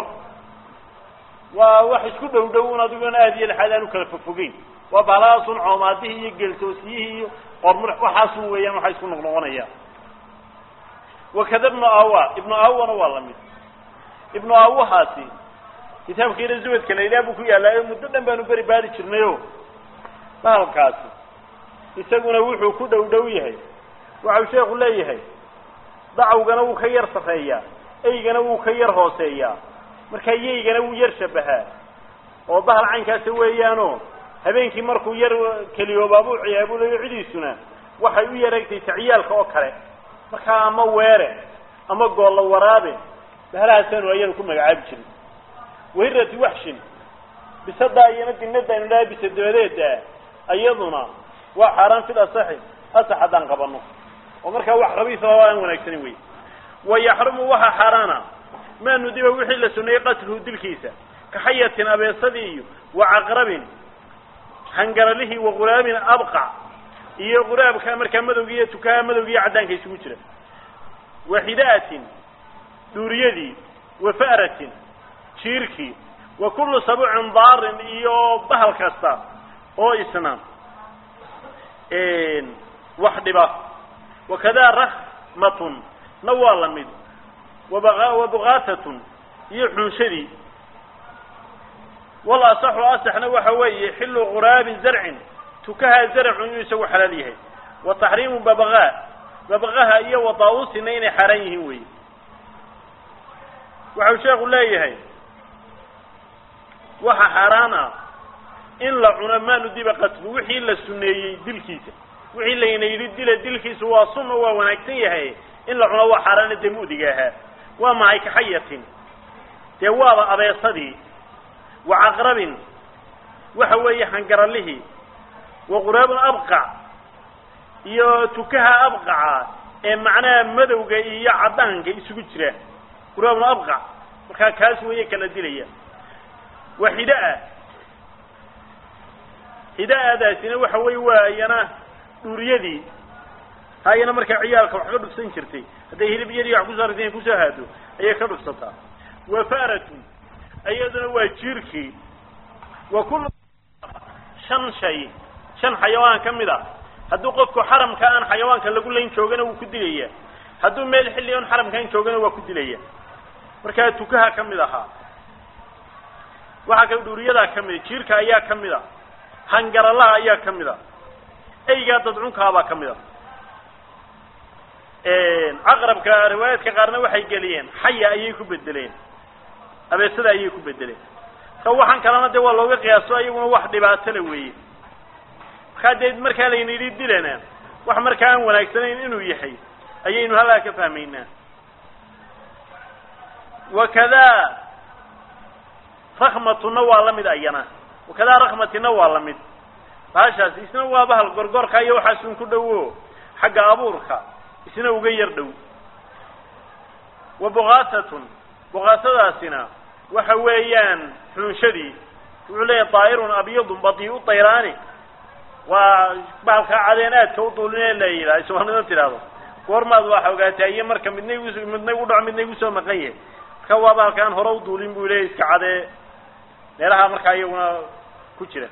S1: ووحش كله ودونا دونا هذه الحالة كالففقين وبلاص عماده يقل توسيه قرمرح وحاسو ويا ما حيكون نغنغنا إياه وكذا ابن أوا ابن أوا والله ميت ابن أوا هاتي كتاب خير الزود كلا إذا بكويا لا مدة بانو بري باري شرنيو ما كاسي يسقون وحو كده ودويه وعو شيخ ليه ضعوا جنو خير صفيا أي جنو خير هوسيا مركي جنو يرشبها وظهر عنك سويانو هبينك مركو ير كليو بابو عيابو لي عدي سنة وحيو يركتي تعيال كوكره marka ama weere ama gool waraabe bahalaasaan waayeen ku magacaab jiray weerati waxshin bisada ayana dinada in la bisadeedeeda ayaduna waa xaraan fil asahi asaxadan qabano oo marka wax rabiisa aan wanaagsan weey way yahrumu waxa xaraana ma nudiba wixii la sunnay qatlu dilkiisa ka hayatin abeesadiyo wa aqrabin hangaralihi wa quraabin abqa iyo quraabka marka madowgiyo tukaa madowgiyo cadaanka isugu jira wahidatin duriyadi wa fa'ratin shirki wa kullu sab'in dar iyo bahal kasta oo isna een waxdiba wakada rahmatun nawalamid wa baqa wa bughathatun yuhunshadi wala sahu asahna waxa weeye xillu quraab zar'in tukaha zar'un yusaw halalihi wa taxriimu babaqaa babaqaha iyo wadaa'uusina inay xaaraan yihiin wey waxau sheekhu leeyahay waxa xaaraan ah in la cuno maa nudiba qatlu wixii la suneeyey dilkiisa wixii layna yidhi dila dilkiisa waa sunna waa wanaagsan yahay in la cuno waa xaaraana dee mu'diga ahaa waa maxay ka xayatin dee waaba abeesadii wa caqrabin waxa weeye hangaralihii wa quraabun abqac iyo tukaha abqaca ee macnaha madowga iyo caddaanka isugu jira quraabun abqac markaa kaas weeye kala dilaya wa hidaa hidaadaasina waxa weeye waa iyana dhuuriyadii hayana markaa ciyaalka wax ka dhufsan jirtay hadday hilib yar wax ku saarteen ku soo haado ayay ka dhufsataa wa faratu ayaduna waa jiirkii wa kullu shan shay shan xayawaan kamid ah hadduu qofku xaramka aan xayawaanka lagu leyn joogana wuu ku dilaya hadduu meel xilli aan xaramkan joogana waa ku dilaya markaa tukaha kamid ahaa waxa ka dhuuriyada kamid jiirka ayaa kamid ah hangaralaha ayaa kamid ah ayga dadcunka baa kamid ah ee aqrabka riwaayadka qaarna waxay galiyeen xaya ayay ku bedeleen abeesada ayay ku bedeleen ka waxan kalena de waa looga qiyaaso ayaguna wax dhibaato la weeyay khaadeed markaa la yiri dilana wax markaa aan wanaagsaneyn inuu yahay ayaynu halaa ka fahmaynaa wakada rakhmatuna waa lamid ayana wakada rakhmatina waa lamid baashaas isna waa bahal gorgorka iyo waxa sun ku dhawo xagga abuurka isna uga yar dhow wa buqatatun buqatadaasina waxa weeyaan xunshadii wuxuu leeyahay daa'irun abyadun badii'u tayrani waa baalka cadeenaadka u duulinay leeyahay subhanahu tiraado goormaad waxa ogaatay iyo marka midnay midnay u dhac midnay u soo maqan yahay ka waa baalkan hore u duulin buu leeyahay iska cadee meelaha marka ayaguna ku jira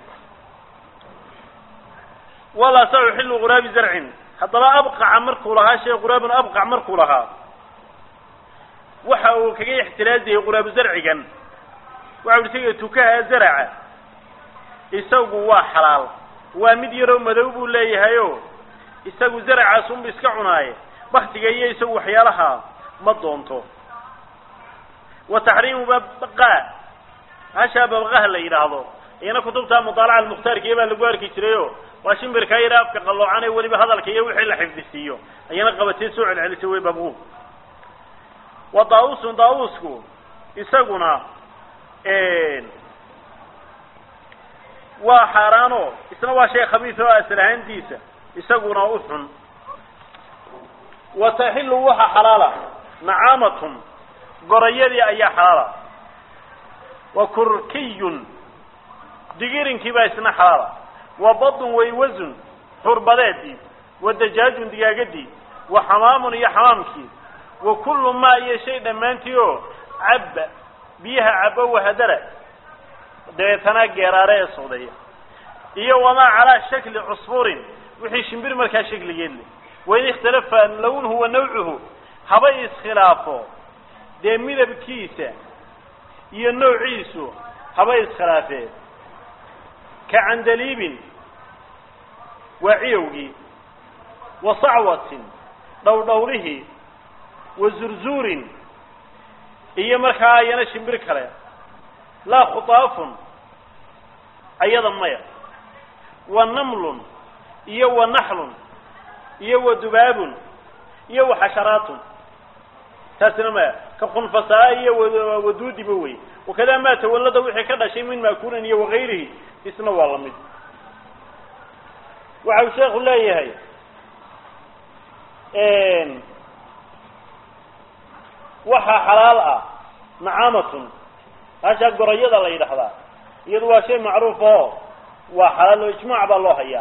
S1: wala sa'uhillu ghurabi zar'in hadaba abqa markuu lahaa shay ghurabun abqa markuu lahaa waxa uu kaga ixtiraazay ghurab zarcigan waxa uu tagay tukaha zarca isagu waa xalaal waa mid yaro madow buu leeyahay oo isagu zarca sum iska cunaaye waqtiga iyo isagu waxyaalaha ma doonto wa tahriimu babqa hasha babqaha la yiraahdo ina kutubta mutala'a al-mukhtar kiiba lagu arki jireeyo waa shimbirka yiraafka qaloocanay waliba hadalka iyo wixii la xifdisiyo ayana qabatay soo celcelisay way babqu wa daawus daawusku isaguna ee waa xaraano isna waa shay khabiis oo asrahantiisa isaguna u xun wa tahillu waxa halala na'amatun gorayadi ayaa halala wa kurkiyun digirinki baa isna halala wa badun way wazn xurbadeedi wa dajaajun digaagadi wa hamaamun ya hamaamki wa kullu ma yashay dhamaantiyo abba biyaha abba wa hadara deetana geeraare sooday iyo wama ala shakli usfurin wixii shimbir marka shakligeed way ikhtalafa lawnuhu wa naw'uhu haba iskhilaafo de midabkiisa iyo noociisu haba iskhilaafeen ka andalibin wa ciyowgi wa sa'watin dawdawrihi wa zurzurin iyo marka yana shimbir kale la khutaafun ayada maya wa namlun iyo wa nahlun iyo wa dubaabun iyo wa hasharatun tasnama ka khunfasaa iyo wa duudi baway wakada ma tawallada wixii ka dhashay min maakuurin iyo waqayrihi isna waa lamid waxa sheekhu leeyahay een waxa xalaal ah na'amatun hasha gorayada la yiraahdaa iyadu waa shay macruuf oo waa xalaal oo ijmaac baa loo hayaa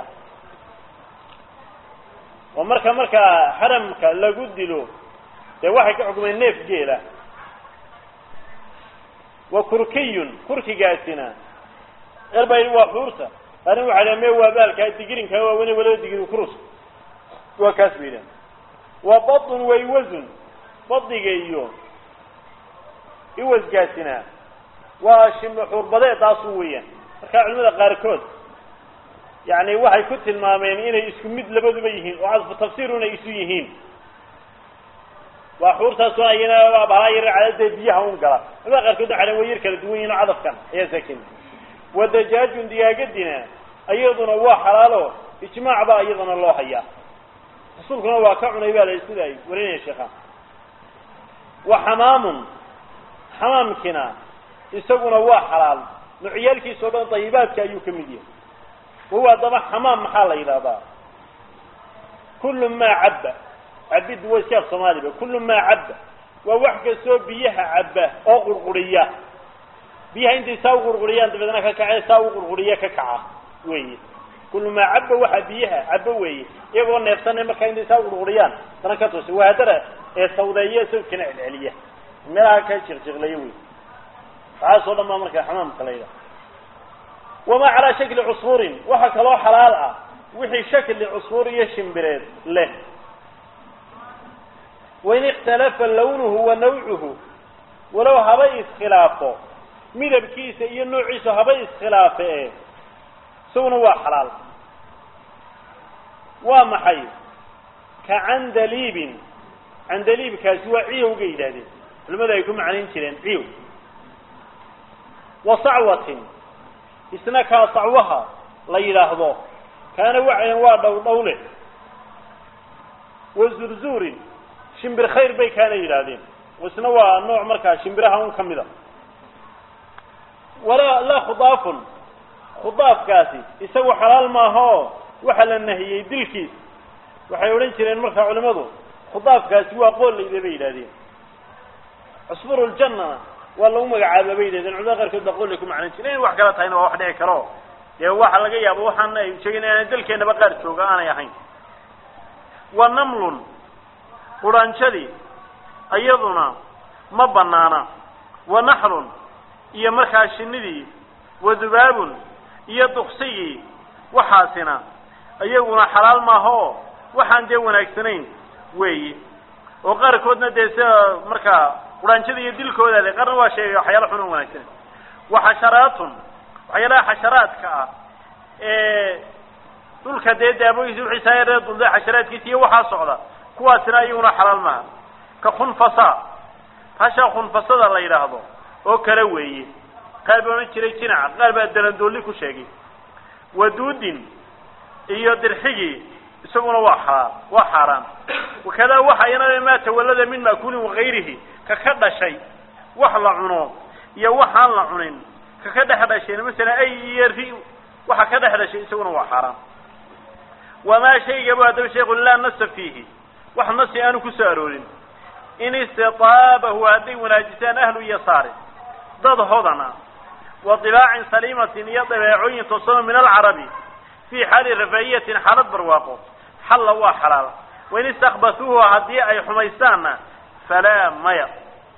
S1: oo marka marka haramka lagu dilo de waxay ka xukumeen neef geela wa kurkiyun kurkigaasina qalbay waa xuurta tani waxa leeyahay waa baalka digirinka waa wani wala digir kurus waa kaasbiina wa badun way wazn badigeeyo iwasgaasina waa shimxur badeed taas weeyaan marka culimada qaar kood يعني waxay ku tilmaameen inay isku mid labaduba yihiin oo cadfu tafsiiruna isu yihiin waa xuurtaas oo ayna waa baayir cadad biyaha un gala ama qarkood xalan wayir kala duwan yihiin cadafkan ayaa sakin wadajaajun diyaagadina ayaduna waa xalaalo ijmaac ba ayaduna loo hayaa rasuulkuna waa ka cunay baa la isleeyay warinay sheekha wa hamamun hamamkina isaguna waa xalaal nuciyalkiisa oo tayibaadka ayuu kamid yahay وهو طبعا حمام محل إلى كل ما عبى عبيد وشاف صمالي كل ما عبى ووحكة سو بيها عبى أو غرغرية بيها أنت ساو غرغرية أنت بدنا ككعة ساو غرغرية ككعة وين كل ما عبى واحد بيها عبى وين يبغى نفسنا ما كان أنت ساو غرغرية أنا كتوس وهذا السوداء سو كنا العليا ما كان شغل شغلي وين عاصر ما مرك حمام قليلا وما على شكل عصفور وحك الله حلال وحي شكل عصفور يشمبرين له وإن اختلف لونه ونوعه ولو هبيس خلافه ميدا بكيسة ينوعيسه هبيس خلافه سونا هو حلال ومحي كعندليب عندليب كاسوا عيو قيدا دي لماذا يكون معنين تلين عيو وصعوة isna ka sacwaha la yiraahdo kana wacan waa dhow dhowle wazurzuur shimbir khayr bay kana yiraahdeen wasna waa nooc marka shimbiraha un kamida wala la khudaf khudaf kaasi isagu xalaal ma aha waxa la nahiyay dilkiis waxay oran jireen marka culimadu khudaf kaasi waa qool leeyahay bay yiraahdeen asfurul janna والله ما قاعد بيده إذا عذا غير كده بقول لكم عن شيء واحد قالت هنا واحد يكره ده واحد لقى يا أبو حنا شيء أنا دلك أنا بقدر شو أنا يا حين والنمل ورانشلي أيضنا ما بنانا ونحر يمرخ الشندي وذباب يدخسي وحاسنا أيضنا حلال ما هو وحن جونا اكتنين وي وغير كودنا ده مركا ورانشدي يدل كودا لي قرن waa shay waxyaalo xun wanaagsan waxa sharaatun waxyaalaha xasharaadka ah ee dulka deedaabooyis wixii saayirada dulda xasharaadkiisa iyo waxa socda kuwaasina ayuuna xalaal ma ka khunfasa hasha khunfasada la yiraahdo oo kala weeye qalbana jiray jinac qalba dalandooli ku sheegay waduudin iyo dirxigi isaguna waa xaraam waa xaraam wakada waxa yana ma tawallada min maakul wa ghayrihi ككذا شيء وحلا عنو يا وحلا عنين ككذا هذا شيء مثلا أي يرفي وحكذا هذا شيء يسوونه وحرام وما شيء يبغى هذا الشيء يقول لا نص فيه وحنص أنا كسارين إن استطابه هذه مناجسان أهل يسار ضد هضنا وطباع سليمة يطبعين تصم من العربي في حال رفاهية حالة برواقه حل وحلال وإن استخبثوه هذه أي حميسان فلا ميا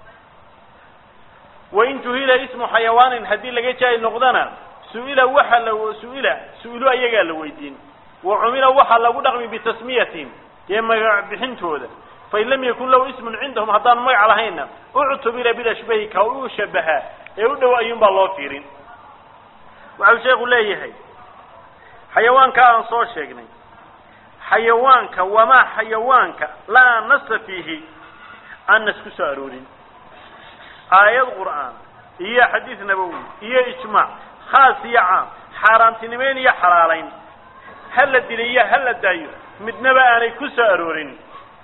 S1: وإن جهل اسم حيوان هدي لقى جاي نقدنا سئل وحل سئل سئلوا أيجا لويدين وعمل وحل ودغم بتسمية يما بحنته هذا فإن لم يكن له اسم عندهم هذان مي على هنا اعتبر بلا شبه كأو شبهه يودوا أيام بالله فيرين وعلى شيء يقول لي هي حيوان كان صور شيء حيوانك وما حيوانك لا نص فيه أن نسكت أرورين آيات القرآن هي حديث نبوي هي إجماع خاص هي عام حرام تنمين هي حلالين هل الدلية هل الدايو متنبأ أن كس أرورين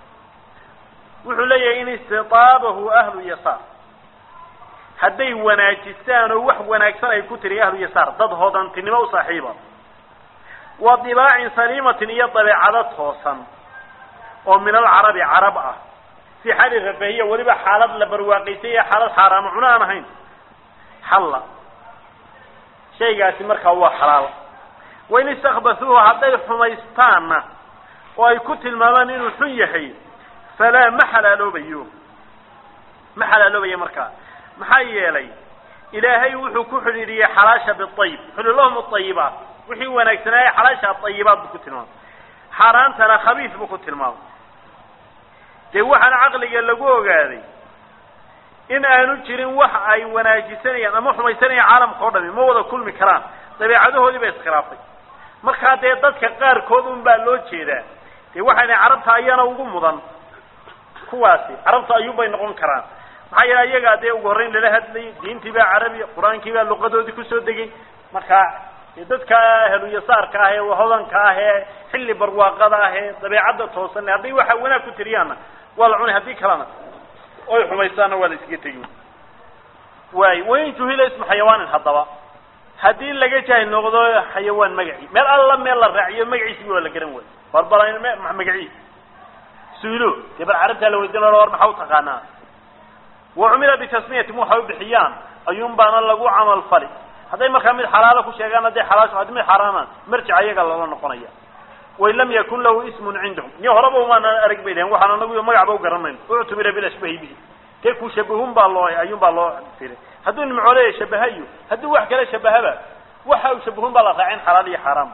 S1: وحلي إن استطابه أهل يسار هدي وناجستان وح وناجسان يكتري أهل يسار ضد هذا تنمو صاحبه وطباع سليمة يطبع على توصن ومن العرب عربة في حال الرفاهية ولبا حالات لبرواقيسية حالات حرام عنانا هين حلا شيء قاسي مركا هو حلال وإن استخبثوه حتى حميستان ويكت المامانين حيحي فلا محل له بيوم محل له بيوم مركا محيي لي إلهي وحو كحريري حلاشة بالطيب حلو لهم الطيبات وحي ونكسناي حلاشة الطيبات بكت المام حرام ترى خبيث بكت المام dee waxaan aqliga lagu ogaaday in aanu jirin wax ay wanaajisanayaan ama xumaysanayaan caalamka oo dhan ma wada kulmi karaan dabeecadahoodii bay iskhilaafay markaa dee dadka qaarkood un baa loo jeedaa dee waxayna carabta ayana ugu mudan kuwaasi carabta ayuunbay noqon karaan maxaa yeele iyagaa dee ugu horreyn lala hadlayay diintii baa carabi qur-aankii baa luqadoodii kusoo degay markaa dadka ahluyasaarka ah ee hodanka ah ee xilli barwaaqada ah ee dabeecadda toosan hadday waxa wanaag ku tiriyaanna waa la cunay haddii kalena oy xumaystaanna waa la iskaga tegi waay wain juhila ismu xayawaanin haddaba haddii laga jaahil noqdo xayawaan magaci meel alla meel la raaciyo magaciisii waa la garan waayo barbara magaciis suilo dee bal carabtaa la weydiin war maxaa u taqaanaa wacumila bitasmiyatim waxay u bixiyaan ayuun baana lagu camal fali hadday markaa mid xalaalo ku sheegaan hadday xalaasho haddii mid xaraama marjic ayaga lala noqonaya wain lam yakun lahu ismun cindahum niyo horaba umaana arag bay lehen waxaan anagu magacba u garanayno uctumira bilashbahi bihi dee ku shabahun baa loo ayuun baa loo firay hadduu nimcoole shabahayo haddii wax kale shabahaba waxa uu shabahun baa la raacin xalaal iyo xaraam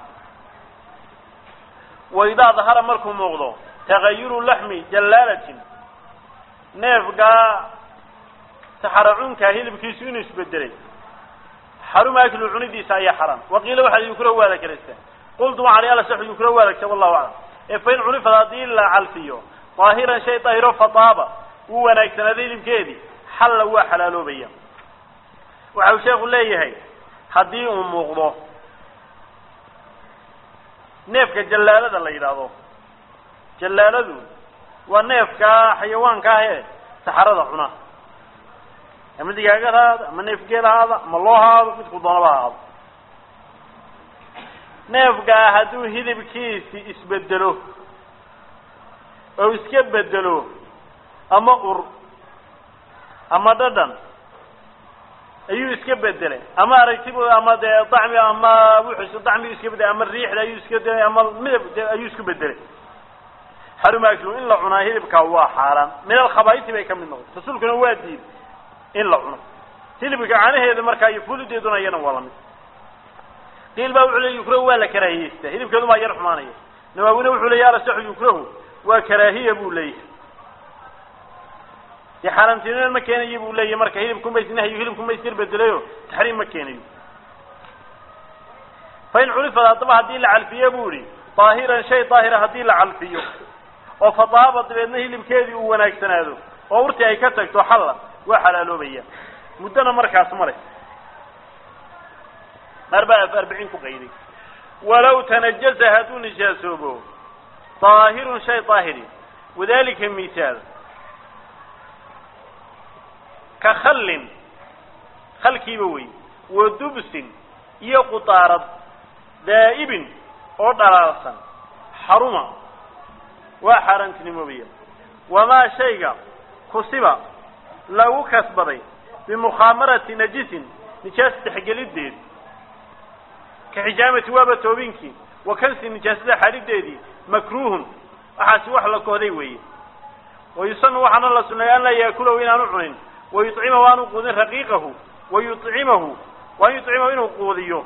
S1: waidaa dahara markuu muuqdo tagayuru laxmi jallaalatin neefgaa saxaracunka hilibkiisu inuu isbedelay xaruma aklu cunidiisa ayaa xaraam waqiila waxaa yukra waada kalaysta qultu waxaan ala sax yukra waadagta wallahu aclam ee fain cunifad haddii la calfiyo daahiran shay daahiro fataaba wuu wanaagsanaaday hilibkeedii xalla waa xalaaloobaya waxa uu sheekhu leeyahay haddii uu muuqdo neefka jallaalada la yidhaahdo jallaaladu waa neefka xayawaanka ah ee saxarada cuna ama digaagadaada ama neefgeelahaada ama loohaado midku doonaba ahaado neefkaa hadduu hilibkiisi isbedelo oo iska bedelo ama ur ama dhadhan ayuu iska bedelay ama aragtibu ama dee dacmi ama wuxuusu dacmigu iska bedelay ama riixda ayuu iska bedelay ama midab ayuu iska bedelay xaruma aklu in la cunaa hilibkaa waa xaaraan min alkhabaaiti bay ka mid noqotay rasuulkuna waa diiday in la cuno hilibka caanaheeda markaa iyo fulideeduna iyana waa lamid qiil baa wuxuu leey yukrahu waa la karaahiyeysta hilibkeedu baa yar xumaanaya nawaawina wuxuu leeyahay ala saxu yukrahu waa karaahiya buu leeyahay dee xaaraamtinimada ma keenayo buu leeyahay marka hilibkuma isnahayo hilibkuma isir bedelayo taxriim ma keenayo fain culifad haddaba haddii la calfiyo buu ihi daahiran shay daahira haddii la calfiyo oo fadaaba dabeedna hilibkeedii uu wanaagsanaado oo urtii ay ka tagto xalla waa xalaaloobaya muddana markaas male qaar baa af arbiciin ku qayday walow tanajaza hadduu nijaasoobo daahirun shay daahiri wadalika misaal ka khallin khalkiiba wey wa dubsin iyo qudaarad daa'ibin oo dhalaalsan xaruma waa xaaraantinimoobaya wamaa shayga kusiba lagu kasbaday bimukhamarati najisin nijaas dexgelideed ka xijaamati waaba toobinkii wa kansi nijaasada xarideedii makruuhun waxaasi wax la kohday weeye wayusanu waxaana la sunnay an laa yaakulahu inaanu cunin wayucimahu aanu quudin raqiiqahu wayucimahu waan yucimahu inuu quudiyo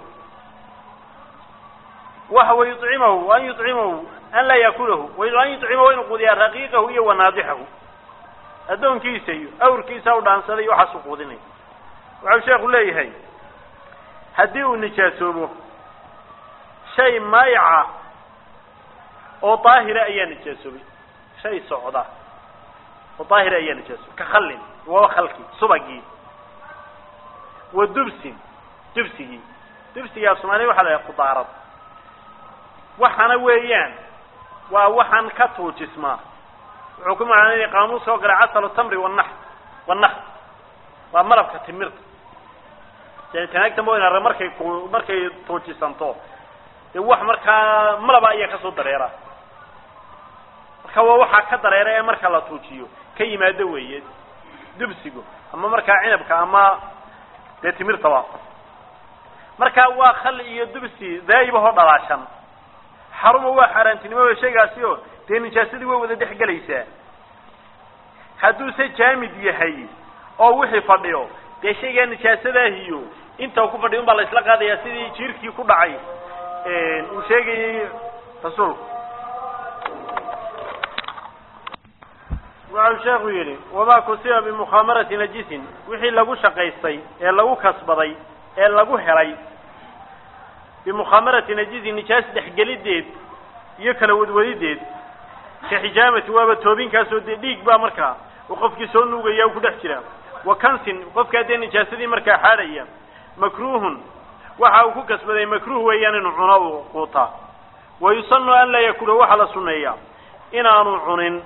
S1: waxa wayucimahu an yucimahu an laa yaakulahu an yucimahu inuu quudiyaa raqiiqahu iyo wanaadixahu addoonkiisa iyo awrkiisa u dhaansaday waxaasuu quudinaya waxau sheekhu leeyahay haddii uu nijaasoobo shay maayaca oo daahira ayaa nijaasoobay shay socda oo daahira ayaa nijaasoobay ka khallin waa khalkii subagii wa dubsin dubsigii dubsigii af soomaaliya waxaa la yahay qudaarad waxaana weeyaan waa waxaan ka tuujismaa wuxuu ku macnaynaya qaamuus oo kale casal tamri wanax wanax waa malabka timirta tanaagta mooyna markay markay tuujisanto dee wax markaa malaba ayaa kasoo dareera marka waa waxaa ka dareera ee marka la tuujiyo ka yimaado weeye dubsigu ama markaa cinabka ama dee timirtaba marka waa khal iyo dubsi daayibahoo dhalaashan xaruma waa xaaraantinimo shaygaasi oo dee nijaasadii way wada dhex gelaysaa hadduuse jaamid yahay oo wixii fadhiyo dee shaygaa nijaasadahiyo inta ku fadhiyo unbaa la isla qaadayaa sidii jiirkii ku dhacay uu sheegayay rasuulku waxau sheekhu yidhi wamaa kusiba bimukhamarati najisin wixii lagu shaqaystay ee lagu kasbaday ee lagu helay bimukhamarati najizi nijaas dhexgelideed iyo kala wadwadideed ka xijaamati waaba toobinkaasoo dee dhiig baa markaa uu qofkii soo nuugaya ku dhex jira wa kansin qofkaa dee nijaasadii markaa xaadhaya makruuhun waxa uu ku kasbaday makruuh weeyaan inuu cuno uu quutaa wayusanu an laa yakula waxa la sunneeyaa inaanu cunin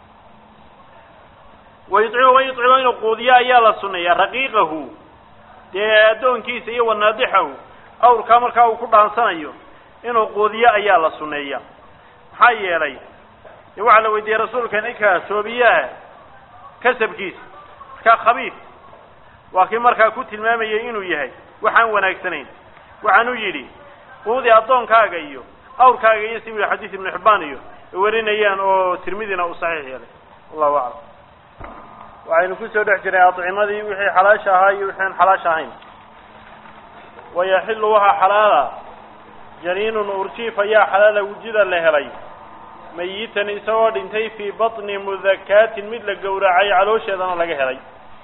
S1: wayucimu wayucimu inuu quudiyo ayaa la sunneeyaa raqiiqahu dee addoonkiisa iyo wanaadixahu awrkaa markaa uu ku dhaansanayo inuu quudiyo ayaa la sunneeya maxaa yeelay dee waxaa la weydiiyey rasuulka ninka soobiyaha kasabkiisa markaa khabiif waa kii markaa ku tilmaamayay inuu yahay waxaan wanaagsanayn waxaanu yidhi quudi addoonkaaga iyo awrkaaga iyo si wili xadiis ibnu xibbaan iyo warinayaan oo tirmidina uu saxiix yeelay wallahu aclam waxaynu kusoo dhex jiray adcimadii wixii xalaasha ahaa iyo wixii aan xalaasha ahayn wayaxilu waxaa xalaala janiinun urjiif ayaa xalaala wujida la helay mayitan isagoo dhintay fii batni mudakaatin mid la gowracay caloosheedana laga helay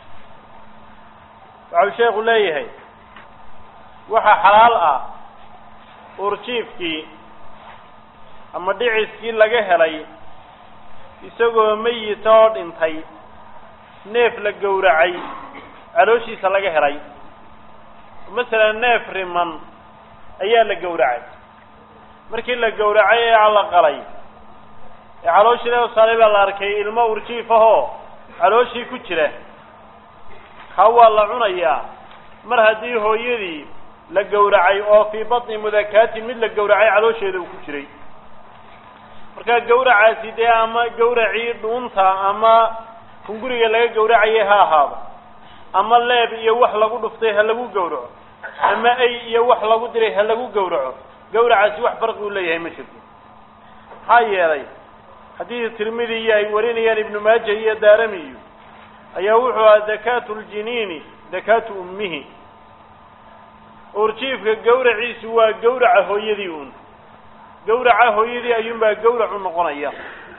S1: waxau sheekhu leeyahay waxaa xalaal ah urjiifkii ama dhiciskii laga helay isagoo mayita oo dhintay neef la gowracay calooshiisa laga helay masalan neef riman ayaa la gowracay markii la gowracay ee la qalay ee calooshii laga saaray baa la arkay ilmo urjiif ahoo calooshii ku jira kaa waa la cunayaa mar haddii hooyadii la gowracay oo fii batni mudakaatin mid la gowracay caloosheeda uu ku jiray markaa gawracaasi dee ama gawracii dhuunta ama hunguriga laga gawracayay ha ahaado ama leeb iyo wax lagu dhuftay ha lagu gawraco ama ay iyo wax lagu diray ha lagu gawraco gawracaasi wax farqi uu leeyahay ma jirto maxaa yeelay haddii tirmidi iyo ay warinayaan ibnu maaja iyo daarami ayaa wuxuu ahaa dakaatu ljiniini dakaatu ummihi urjiifka gawraciisu waa gawraca hooyadii uun gawraca hooyadii ayuunbaa gawrac u noqonaya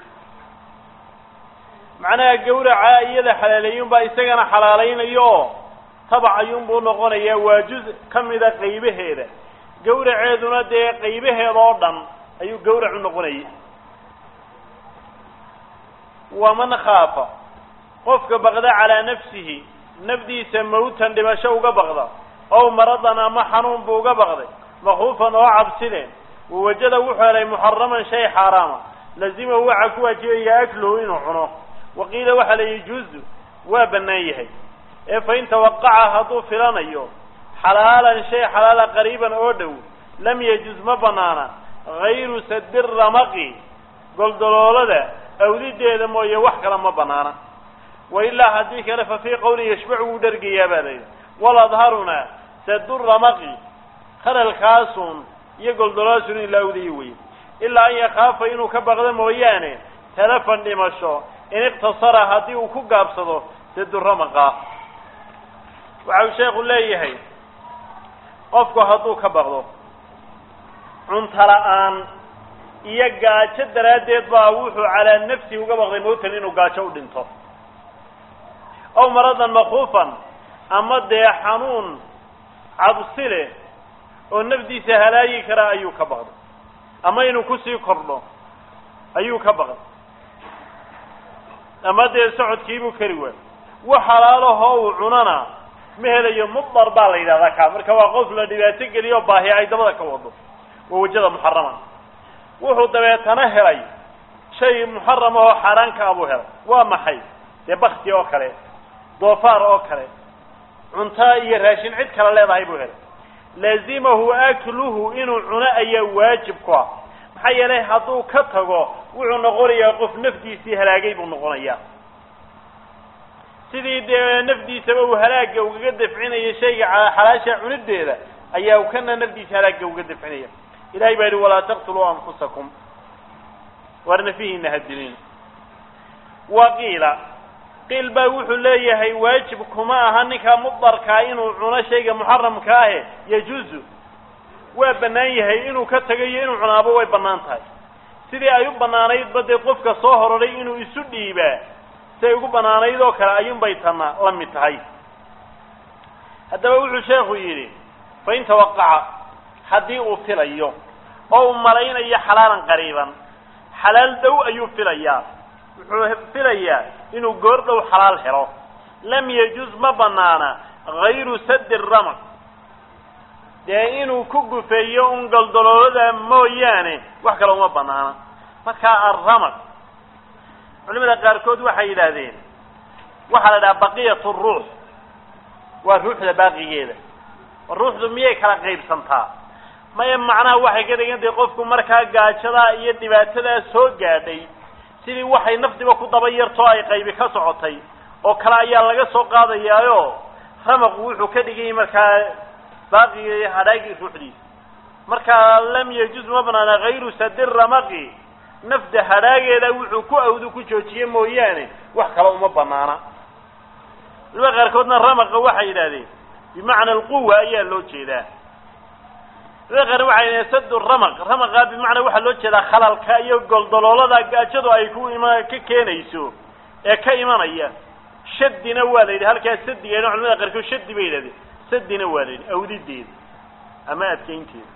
S1: macnaha gawraca iyada xalaaleeyuunbaa isagana xalaalaynayo oo tabac ayuunbuu noqonayaa waa juz ka mida qaybaheeda gawraceeduna dee qaybaheeda oo dhan ayuu gawrac u noqonayay waman khaafa qofka baqda calaa nafsihi nafdiisa mawtan dhimasho uga baqda ow maradan ama xanuun buu uga baqday makhuufan oo cabsideen wawajada wuxuu helay muxaraman shay xaaraama lazimahu waxaa ku waajibaya akluhu inuu cuno waqiila waxaa la yajuuzu waa bannaan yahay ee fain tawaqaca hadduu filanayo xalaalan shay xalaala qariiban oo dhow lam yajuz ma banaana hayru sadi ramaqi goldoloolada awdideeda mooye wax kale ma banaana wailaa haddii kale fa fii qawli yashbacu wuu dhergayaa baa layidhi waladharuna sadu ramaqi kharalkaasun iyo goldolaasun in la awdayo wey ilaa an yakaafa inuu ka baqdo mooyaane talafan dhimasho in iqtasara haddii uu ku gaabsado sadu ramaqa waxa uu sheekhu leeyahay qofku hadduu ka baqdo cunto la-aan iyo gaajo daraaddeed baa wuxuu calaa nafsi uga baqday mawtan inuu gaajo u dhinto aw maradan makhuufan ama dee xanuun cabsi leh oo nafdiisa halaayi karaa ayuu ka baqday ama inuu kusii kordho ayuu ka baqday ama dee socodkiibuu kari waay wax halaalahoo uu cunana ma helayo mudar baa la yidhahdaa kaa marka waa qof la dhibaato geliyo baahi ay dabada ka wado waa wajada muxaraman wuxuu dabeetana helay shay muxaram ahoo xaaraanka abuu helay waa maxay dee bakti oo kale doofaar oo kale cunto iyo raashin cid kale leedahay buu helay laazimahu akluhu inuu cuno ayaa waajib ku ah maxaa yeelay hadduu ka tago wuxuu noqonayaa qof nafdiisii halaagay buu noqonayaa sidii dee nafdiisaba uu halaaga ugaga dafcinaya shayga xalaasha cunideeda ayaa kana nafdiisa halaaga uga dafcinaya ilahay baa yihi walaa taqtuluu anfusakum war nafihiina hadilin waqiila qiil baa wuxuu leeyahay waajib kuma aha ninkaa mudarkaa inuu cuno shayga muxaramka ahe yajuuzu waa bannaan yahay inuu ka tagayo inuu cunaabo way bannaan tahay sidii ay u bannaanaydba dee qofka soo hororay inuu isu dhiibaa siay ugu bannaanayd oo kale ayuunbay tana la mid tahay haddaba wuxuu sheekhu yidhi fain tawaqaca haddii uu filayo oo uu malaynayo xalaalan qariiban xalaal dhow ayuu filayaa wuxuu filayaa inuu goor dhow xalaal helo lam yajuz ma banaana غayru sad الرمق dee inuu ku gufeeyo un goldoloolada mooyaane wax kale uma banaana marka الرمق culimada qaarkood waxay yidhaahdeen waxaa la dhahaa baqiyat الruux waa ruuxda baaqigeeda ruuxdu miyay kala qaybsantaa maya macnaha waxay ka dhigan tahay qofku markaa gaajada iyo dhibaatada soo gaadhay sidii waxay nafdiba ku daba yarto ay qaybi ka socotay oo kale ayaa laga soo qaadayaayo ramaqu wuxuu ka dhigay markaa baaqiga iyo hadhaagii ruuxdiisa marka lam yajuz mabnana ghayru sadir ramaqi nafda hadhaageeda wuxuu ku awdu ku joojiyay mooyaane wax kale uma banaana laba qaarkoodna ramaqa waxay yidhaahdeen bimacna alquwa ayaa loo jeedaa reer waxay sadu ramaq ramaqa bimacna waxa loo jeedaa khalalka iyo goldoloolada gaajadu ay ku iman ka keenayso ee ka imanaya shadina waa la yidhi halka sadigeena culimada qaarkood shadi bay yidhahdeen sadina waa la yidhi awdideeda ama adkeynteeda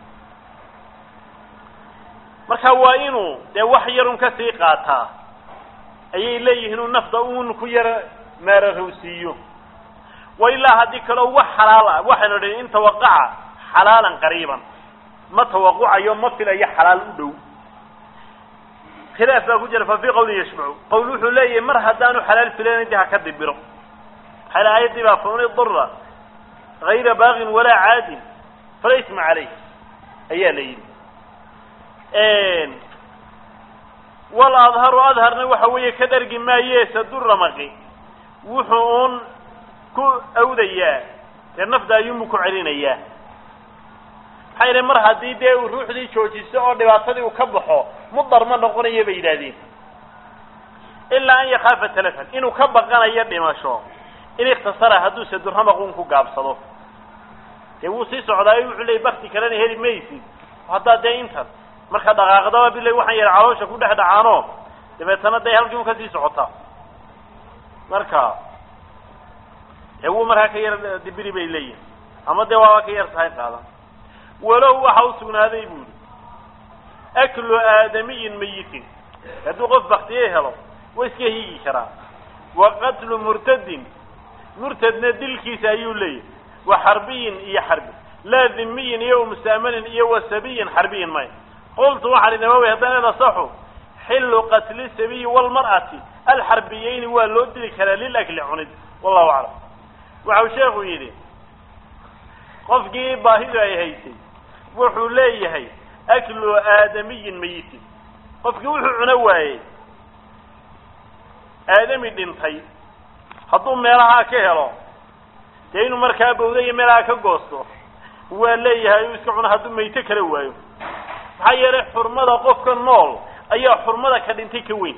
S1: marka waa inuu dee wax yarun ka sii qaataa ayay leeyihiin inuu nafda uun ku yar maararowsiiyo wa ilaa haddii kaloo wax xalaal ah waxaynu dhihi in tawaqaca xalaalan qariiban ma tawaqucayo ma filayo xalaal u dhow khilaaf baa ku jira fa fii qawli yashmacu qawl wuxuu leeyahay mar haddaanu xalaal filayn intii ha ka dibiro xal aayadii baa fauni dura gayra baaqin walaa caadin fala isma caleyh ayaa la yidhi wal adharu adharna waxa weeye ka dhargi maaye saduramaqi wuxuu un ku awdayaa dee nafda ayuunbu ku celinayaa maxaa yidhi mar haddii dee uu ruuxdii joojiso oo dhibaatadii uu ka baxo mudar ma noqonayo bay yidhahdeen ilaa an yakaafa talafan inuu ka baqanayo dhimasho in ikhtasara hadduu saduramaq un ku gaabsado dee wuu sii socdaayo wuxuu leeyay bakti kalena heli maysid haddaa dee intan marka dhaqaaqdaba bilay waxaan yar caloosha ku dhex dhacaano dabeetana day halkii u kasii socotaa marka dee wuu markaa ka yar dibiri bay leeyihin ama dee waaba ka yar tahay qaadan walow waxa u sugnaaday buuri aklu aadamiyin mayitin hadduu qof baktiye helo way iska hiigi karaa wa qatlu murtadin murtadna dilkiisa ayuu leeyahay wa xarbiyin iyo xarbi laa dhimiyin iyo mustaamanin iyo wasabiyin xarbiyin may qultu waxaan idin haddana la saxu xillu qatli sabiyi walmar'ati alxarbiyeyni waa loo dili karaa lilakli cunid wallahu aclam waxau sheekhu yidhi qofkii baahidu ay haysay wuxuu leeyahay aklu aadamiyin mayitin qofkii wuxuu cuno waayey aadami dhintay hadduu meelahaa ka helo dee inuu markaa bawdayo meelaha ka goosto waa leeyahay uu iska cuno hadduu mayto kala waayo maxaa yeelay xurmada qofka nool ayaa xurmada ka dhintay ka weyn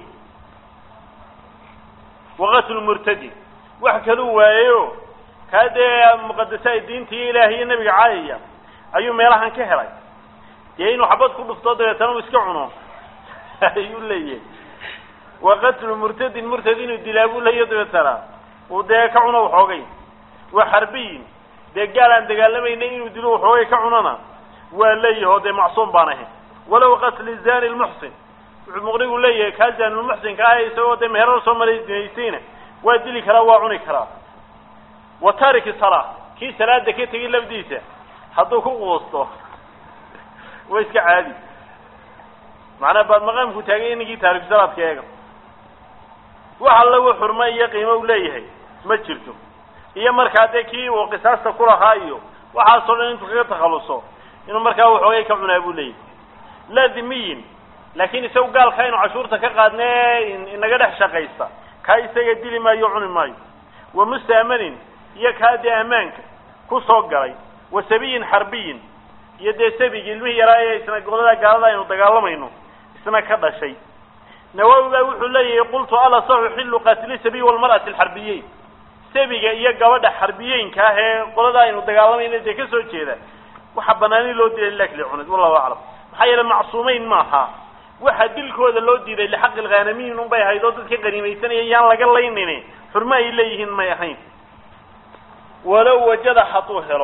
S1: waqatlu murtadi wax kaluu waayeyo kaa dee muqadasaa diinta iyo ilaahay iyo nabiga caayaya ayuu meelahan ka helay dee inuu xabad ku dhufto dabeetana uu iska cuno ayuu leeyahay waqatlu murtadin murtad inuu dilaa buu leeyahay dabeetana uu dee ka cuno waxoogay wa xarbiyin dee gaal aan dagaalamayna inuu dilo waxoogay ka cunona waa leeyahay oo dee macsuum baan ahayn walow qatli zani lmuxsin wuxuu muqnigu leeyahay kaa zanilmuxsinka ah isagoo dee meherada soo maray dinaysayna waa dili karaa waa cuni karaa wa taariki salaa kii salaada ka tegay lafdiisa hadduu ku quusto waa iska caadi macnaa baad maqaamku taagay ininkii taariku salaadka eega wax alla uu xurmo iyo qiimo u leeyahay ma jirto iyo markaa dee kii uu qisaasta ku lahaa iyo waxaasoo dhan intuu kaga takhaluso inuu markaa waxoogay ka cunaa buu leeyahay laa dhimiyin laakiin isagu gaalkaa inu cashuurta ka qaadnee inaga dhex shaqaysta kaa isaga dili maayo cuni maayo wa mustaamanin iyo kaa dee ammaanka ku soo galay wa sabiyin xarbiyin iyo dee sabigi ilmihii yaraa ee isna golada gaalada aynu dagaalamayno isna ka dhashay nawawi baa wuxuu leeyahay qultu ala saxu xillu qatli sabiy walmar'ati alxarbiyeyn sabiga iyo gabadha xarbiyeynka ah ee qolada aynu dagaalamayno dee ka soo jeeda waxa banaani loo dilay lakli cunid wallahu aclam maxaa yeelay macsuumeyn maaha waxa dilkooda loo diiday lixaqi alghanamiyin un bay ahayd oo dadka qanimaysanaya yaan laga laynini xurmo ay leeyihiin may ahayn walow wajada hadduu helo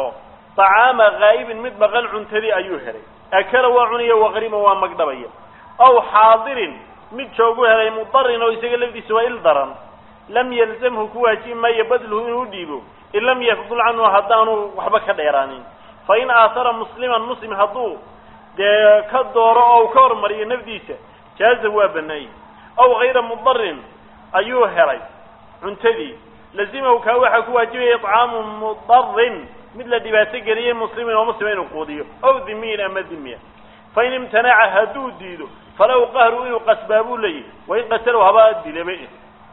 S1: طعام غائب mid baqan cuntadii ayuu helay akala waa cunaya waqrima waa magdhabaya aw xaadirin mid joogu helay mudarin oo isaga lafdiisa waa il daran lam yalzamhu kuwaajib ma yabadluhu inuu dhiibo in lam yafdul anhu hadaanu waxba ka dheeraanin fa in athara musliman muslim haduu de ka dooro oo ka hormariyo nafdiisa jaaza waa banay aw ghayra mudarin ayuu helay cuntadii lazimahu ka waxa ku waajibay it'aamu mudarrin mid la dhibaato geliyay muslimin oo muslimin uu quudiyo aw dhimiin ama dhimiya fa in imtana'a haduu diido falaw qahru inuu qasbaabu leeyahay wa in qatalu haba dilabay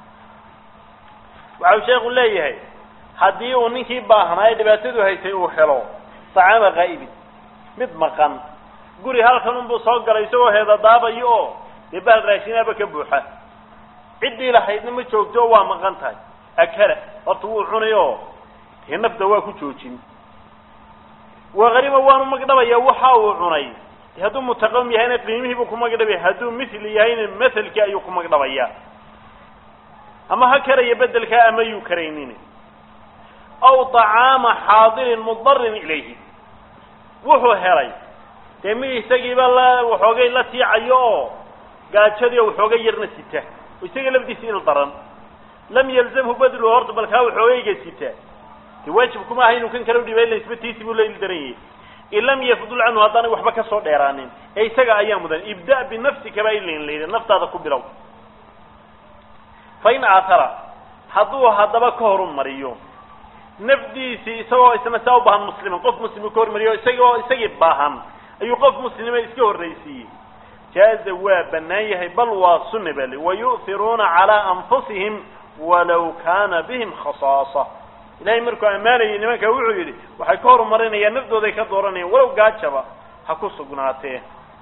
S1: waxa sheekhu leeyahay hadii uu ninkii baahnaa dhibaatadu haysay uu helo طعام غائب mid maqan guri halkan uu buu soo galay isagoo heeda daabayo oo dibal raashinaba ka buuxa cidii lahaydna ma joogto waa maqan tahay akala oo cunayo hinafda waa ku joojin waa qariba waanu magdhabaya waxa uu cunay haduu mutaqam yahay qiimihiiba ku magdhabay haduu mithli yahay mithlki ayuu ku magdhabaya ama hakara bedelka ama yu kareenin aw طعام حاضر مضر اليه wuxuu helay teemi isagiiba la waxoogay la tiicayo gaajadii waxoogay yarna sita isaga labdiisa in daran lam yalzamhu badlu horta balka waxoogay sita ti waajib kuma ahay inuu kan kala dhibay la isbatiisi buu leel dareeyay ilam yafdul anhu hadana waxba ka soo dheeraanin ee isaga ayaa mudan ibda bi nafsika ba ilin leeyahay naftaada ku bilow fa in athara haduu hadaba ka horun mariyo nafdiisi isagoo isna soo baahan muslimin qof muslim ka hormariyo isagoo isagii baahan ayuu qof muslim iska horreysiyay jaaza waa banaayahay bal waa sunna bal wayuthiruna ala anfusihim walau kana bihim khasaasa ilaahay markuu amaanay nimanka wuxuu yiri waxay ka hormarinayaan nafdooda ka dooranayaan walow gaajaba ha ku sugnaatee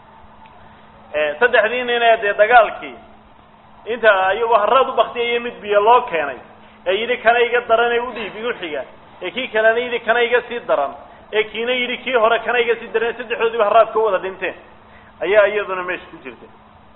S1: ee saddexdiin inay dagaalkii inta ayuu harad u baqtiyay mid biyo loo keenay ee yiri kana iga daranay u dhiib igu xiga ee kii kalena yiri kana iga sii daran ee kiina yiri kii hore kana iga sii daran saddexdoodii harad ka wada dhinteen ayaa iyaduna meesh ku jirtay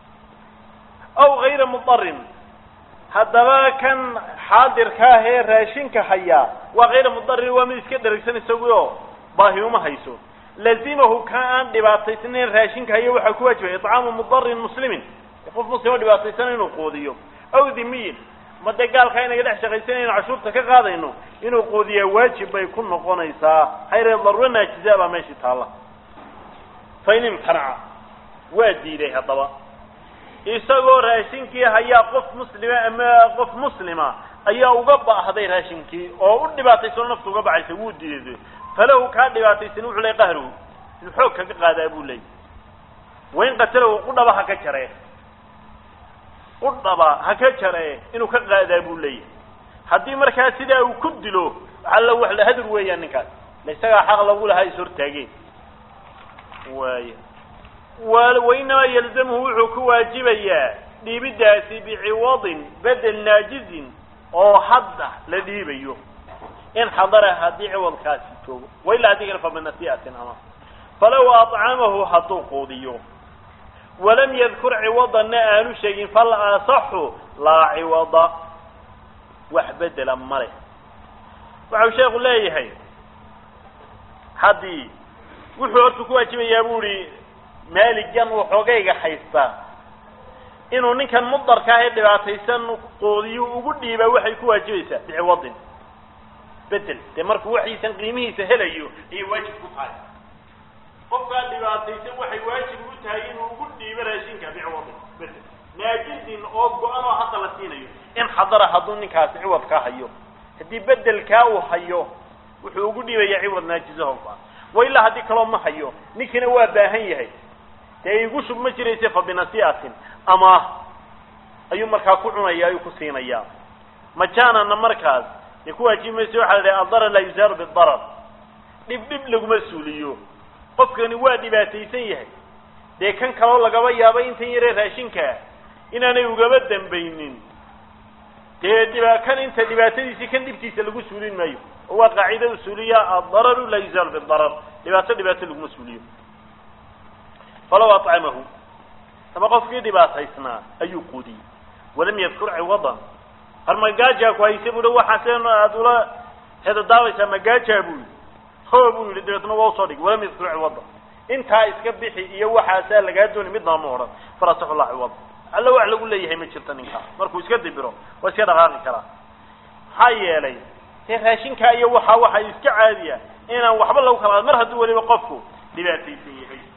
S1: aw ghayra mudarrin hadaba kan xaadirka ah ee raashinka haya waa ghayra mudarrin waa mid iska dharagsan isagoo baahi uma hayso lazimahu kaan dhibaataysneen raashinka haya waxa ku waajibay it'aamu mudarrin muslimin qof muslim dhibaataysan inuu qoodiyo aw dhimiin ma dagaalka inaga dhex shaqaysanayno cashuurta ka qaadayno inuu qoodiyo waajib bay ku noqonaysaa hayra darwana jizaaba meeshii taala faynim qanaa waa diiday hadaba isagoo raashinkii haya qof muslima ama qof muslima ayaa uga baahday raashinkii oo u dhibaataysan naftu uga baxaysa wuu diiday falahu ka dhibaataysan wuxuu leeyahay qahru inuu xoog ka qaadaa buu leeyahay wayn qatalo u dhabaha ka jaree u dhaba ha ka jaree inuu ka qaadaa buu leeyahay hadii markaa sida uu ku dilo alla wax la hadur weeyaan ninkaas la isaga xaq lagu lahaa soo taageen waay وإنما يلزمه وحو واجبيا ديبداسي بعوض بدل ناجز أو حد لديبيو إن حضر هذه عوض كاسيتو وإلا هذه فمن نسيئة أما فلو أطعمه حطو قوديو ولم يذكر عوضا نآل شيء فلا صح لا عوض وحبدل أمره وعو شيخ الله يهي حدي وحو أرتكو واجبيا بوري مالكان وحوغيغا حيستا inuu ninkan mudarka ah dhibaataysan qoodiyo ugu dhiibay waxay ku waajibaysaa biwadin bedel de markuu waxiisan qiimihiisa helayo ay waajib ku tahay qofka dhibaataysan waxay waajib u tahay inuu ugu dhiibay raashinka biwadin bedel naajidin oo go'an oo hadda la siinayo in xadara haduu ninkaas ciwad ka hayo hadii bedelka uu hayo wuxuu ugu dhiibay ciwad naajizaho waa ila hadii kale ma hayo ninkina waa baahan yahay tay ugu shub ma jiraysa fa binasiatin ama ayu markaa ku cunaya ayu ku siinaya majaana markaas ee ku waajibayso waxa la yiraahdaa darar la yuzaru bil darar dib dib lagu masuuliyo qofkani waa dhibaataysan yahay de kan kale laga yaabay inta yare raashinka inaanay uga dambaynin de diba kan inta dhibaatadiisa kan dibtiisa lagu suulin maayo waa qaacida usuuliya ad-darar la yuzaru bil darar dhibaato dhibaato lagu masuuliyo فلو أطعمه ثم قف في دباسيسنا أي قودي ولم يذكر عوضا هل ما جاجا كويس يقول له حسن أدولا هذا الدعوة ما جاجا أبوي هو بو يريد يتنا وصدق ولم يذكر عوضا انت اسك بخي iyo waxa saa laga doonay mid ma oran farasax Allah عوض alla wax lagu leeyahay ma jirta ninka markuu iska dibiro waa iska dhaqaaqi kara hayeelay raashinka iyo waxa waxa iska caadiya inaan waxba lagu kala mar haduu waliba qofku dhibaataysan yahay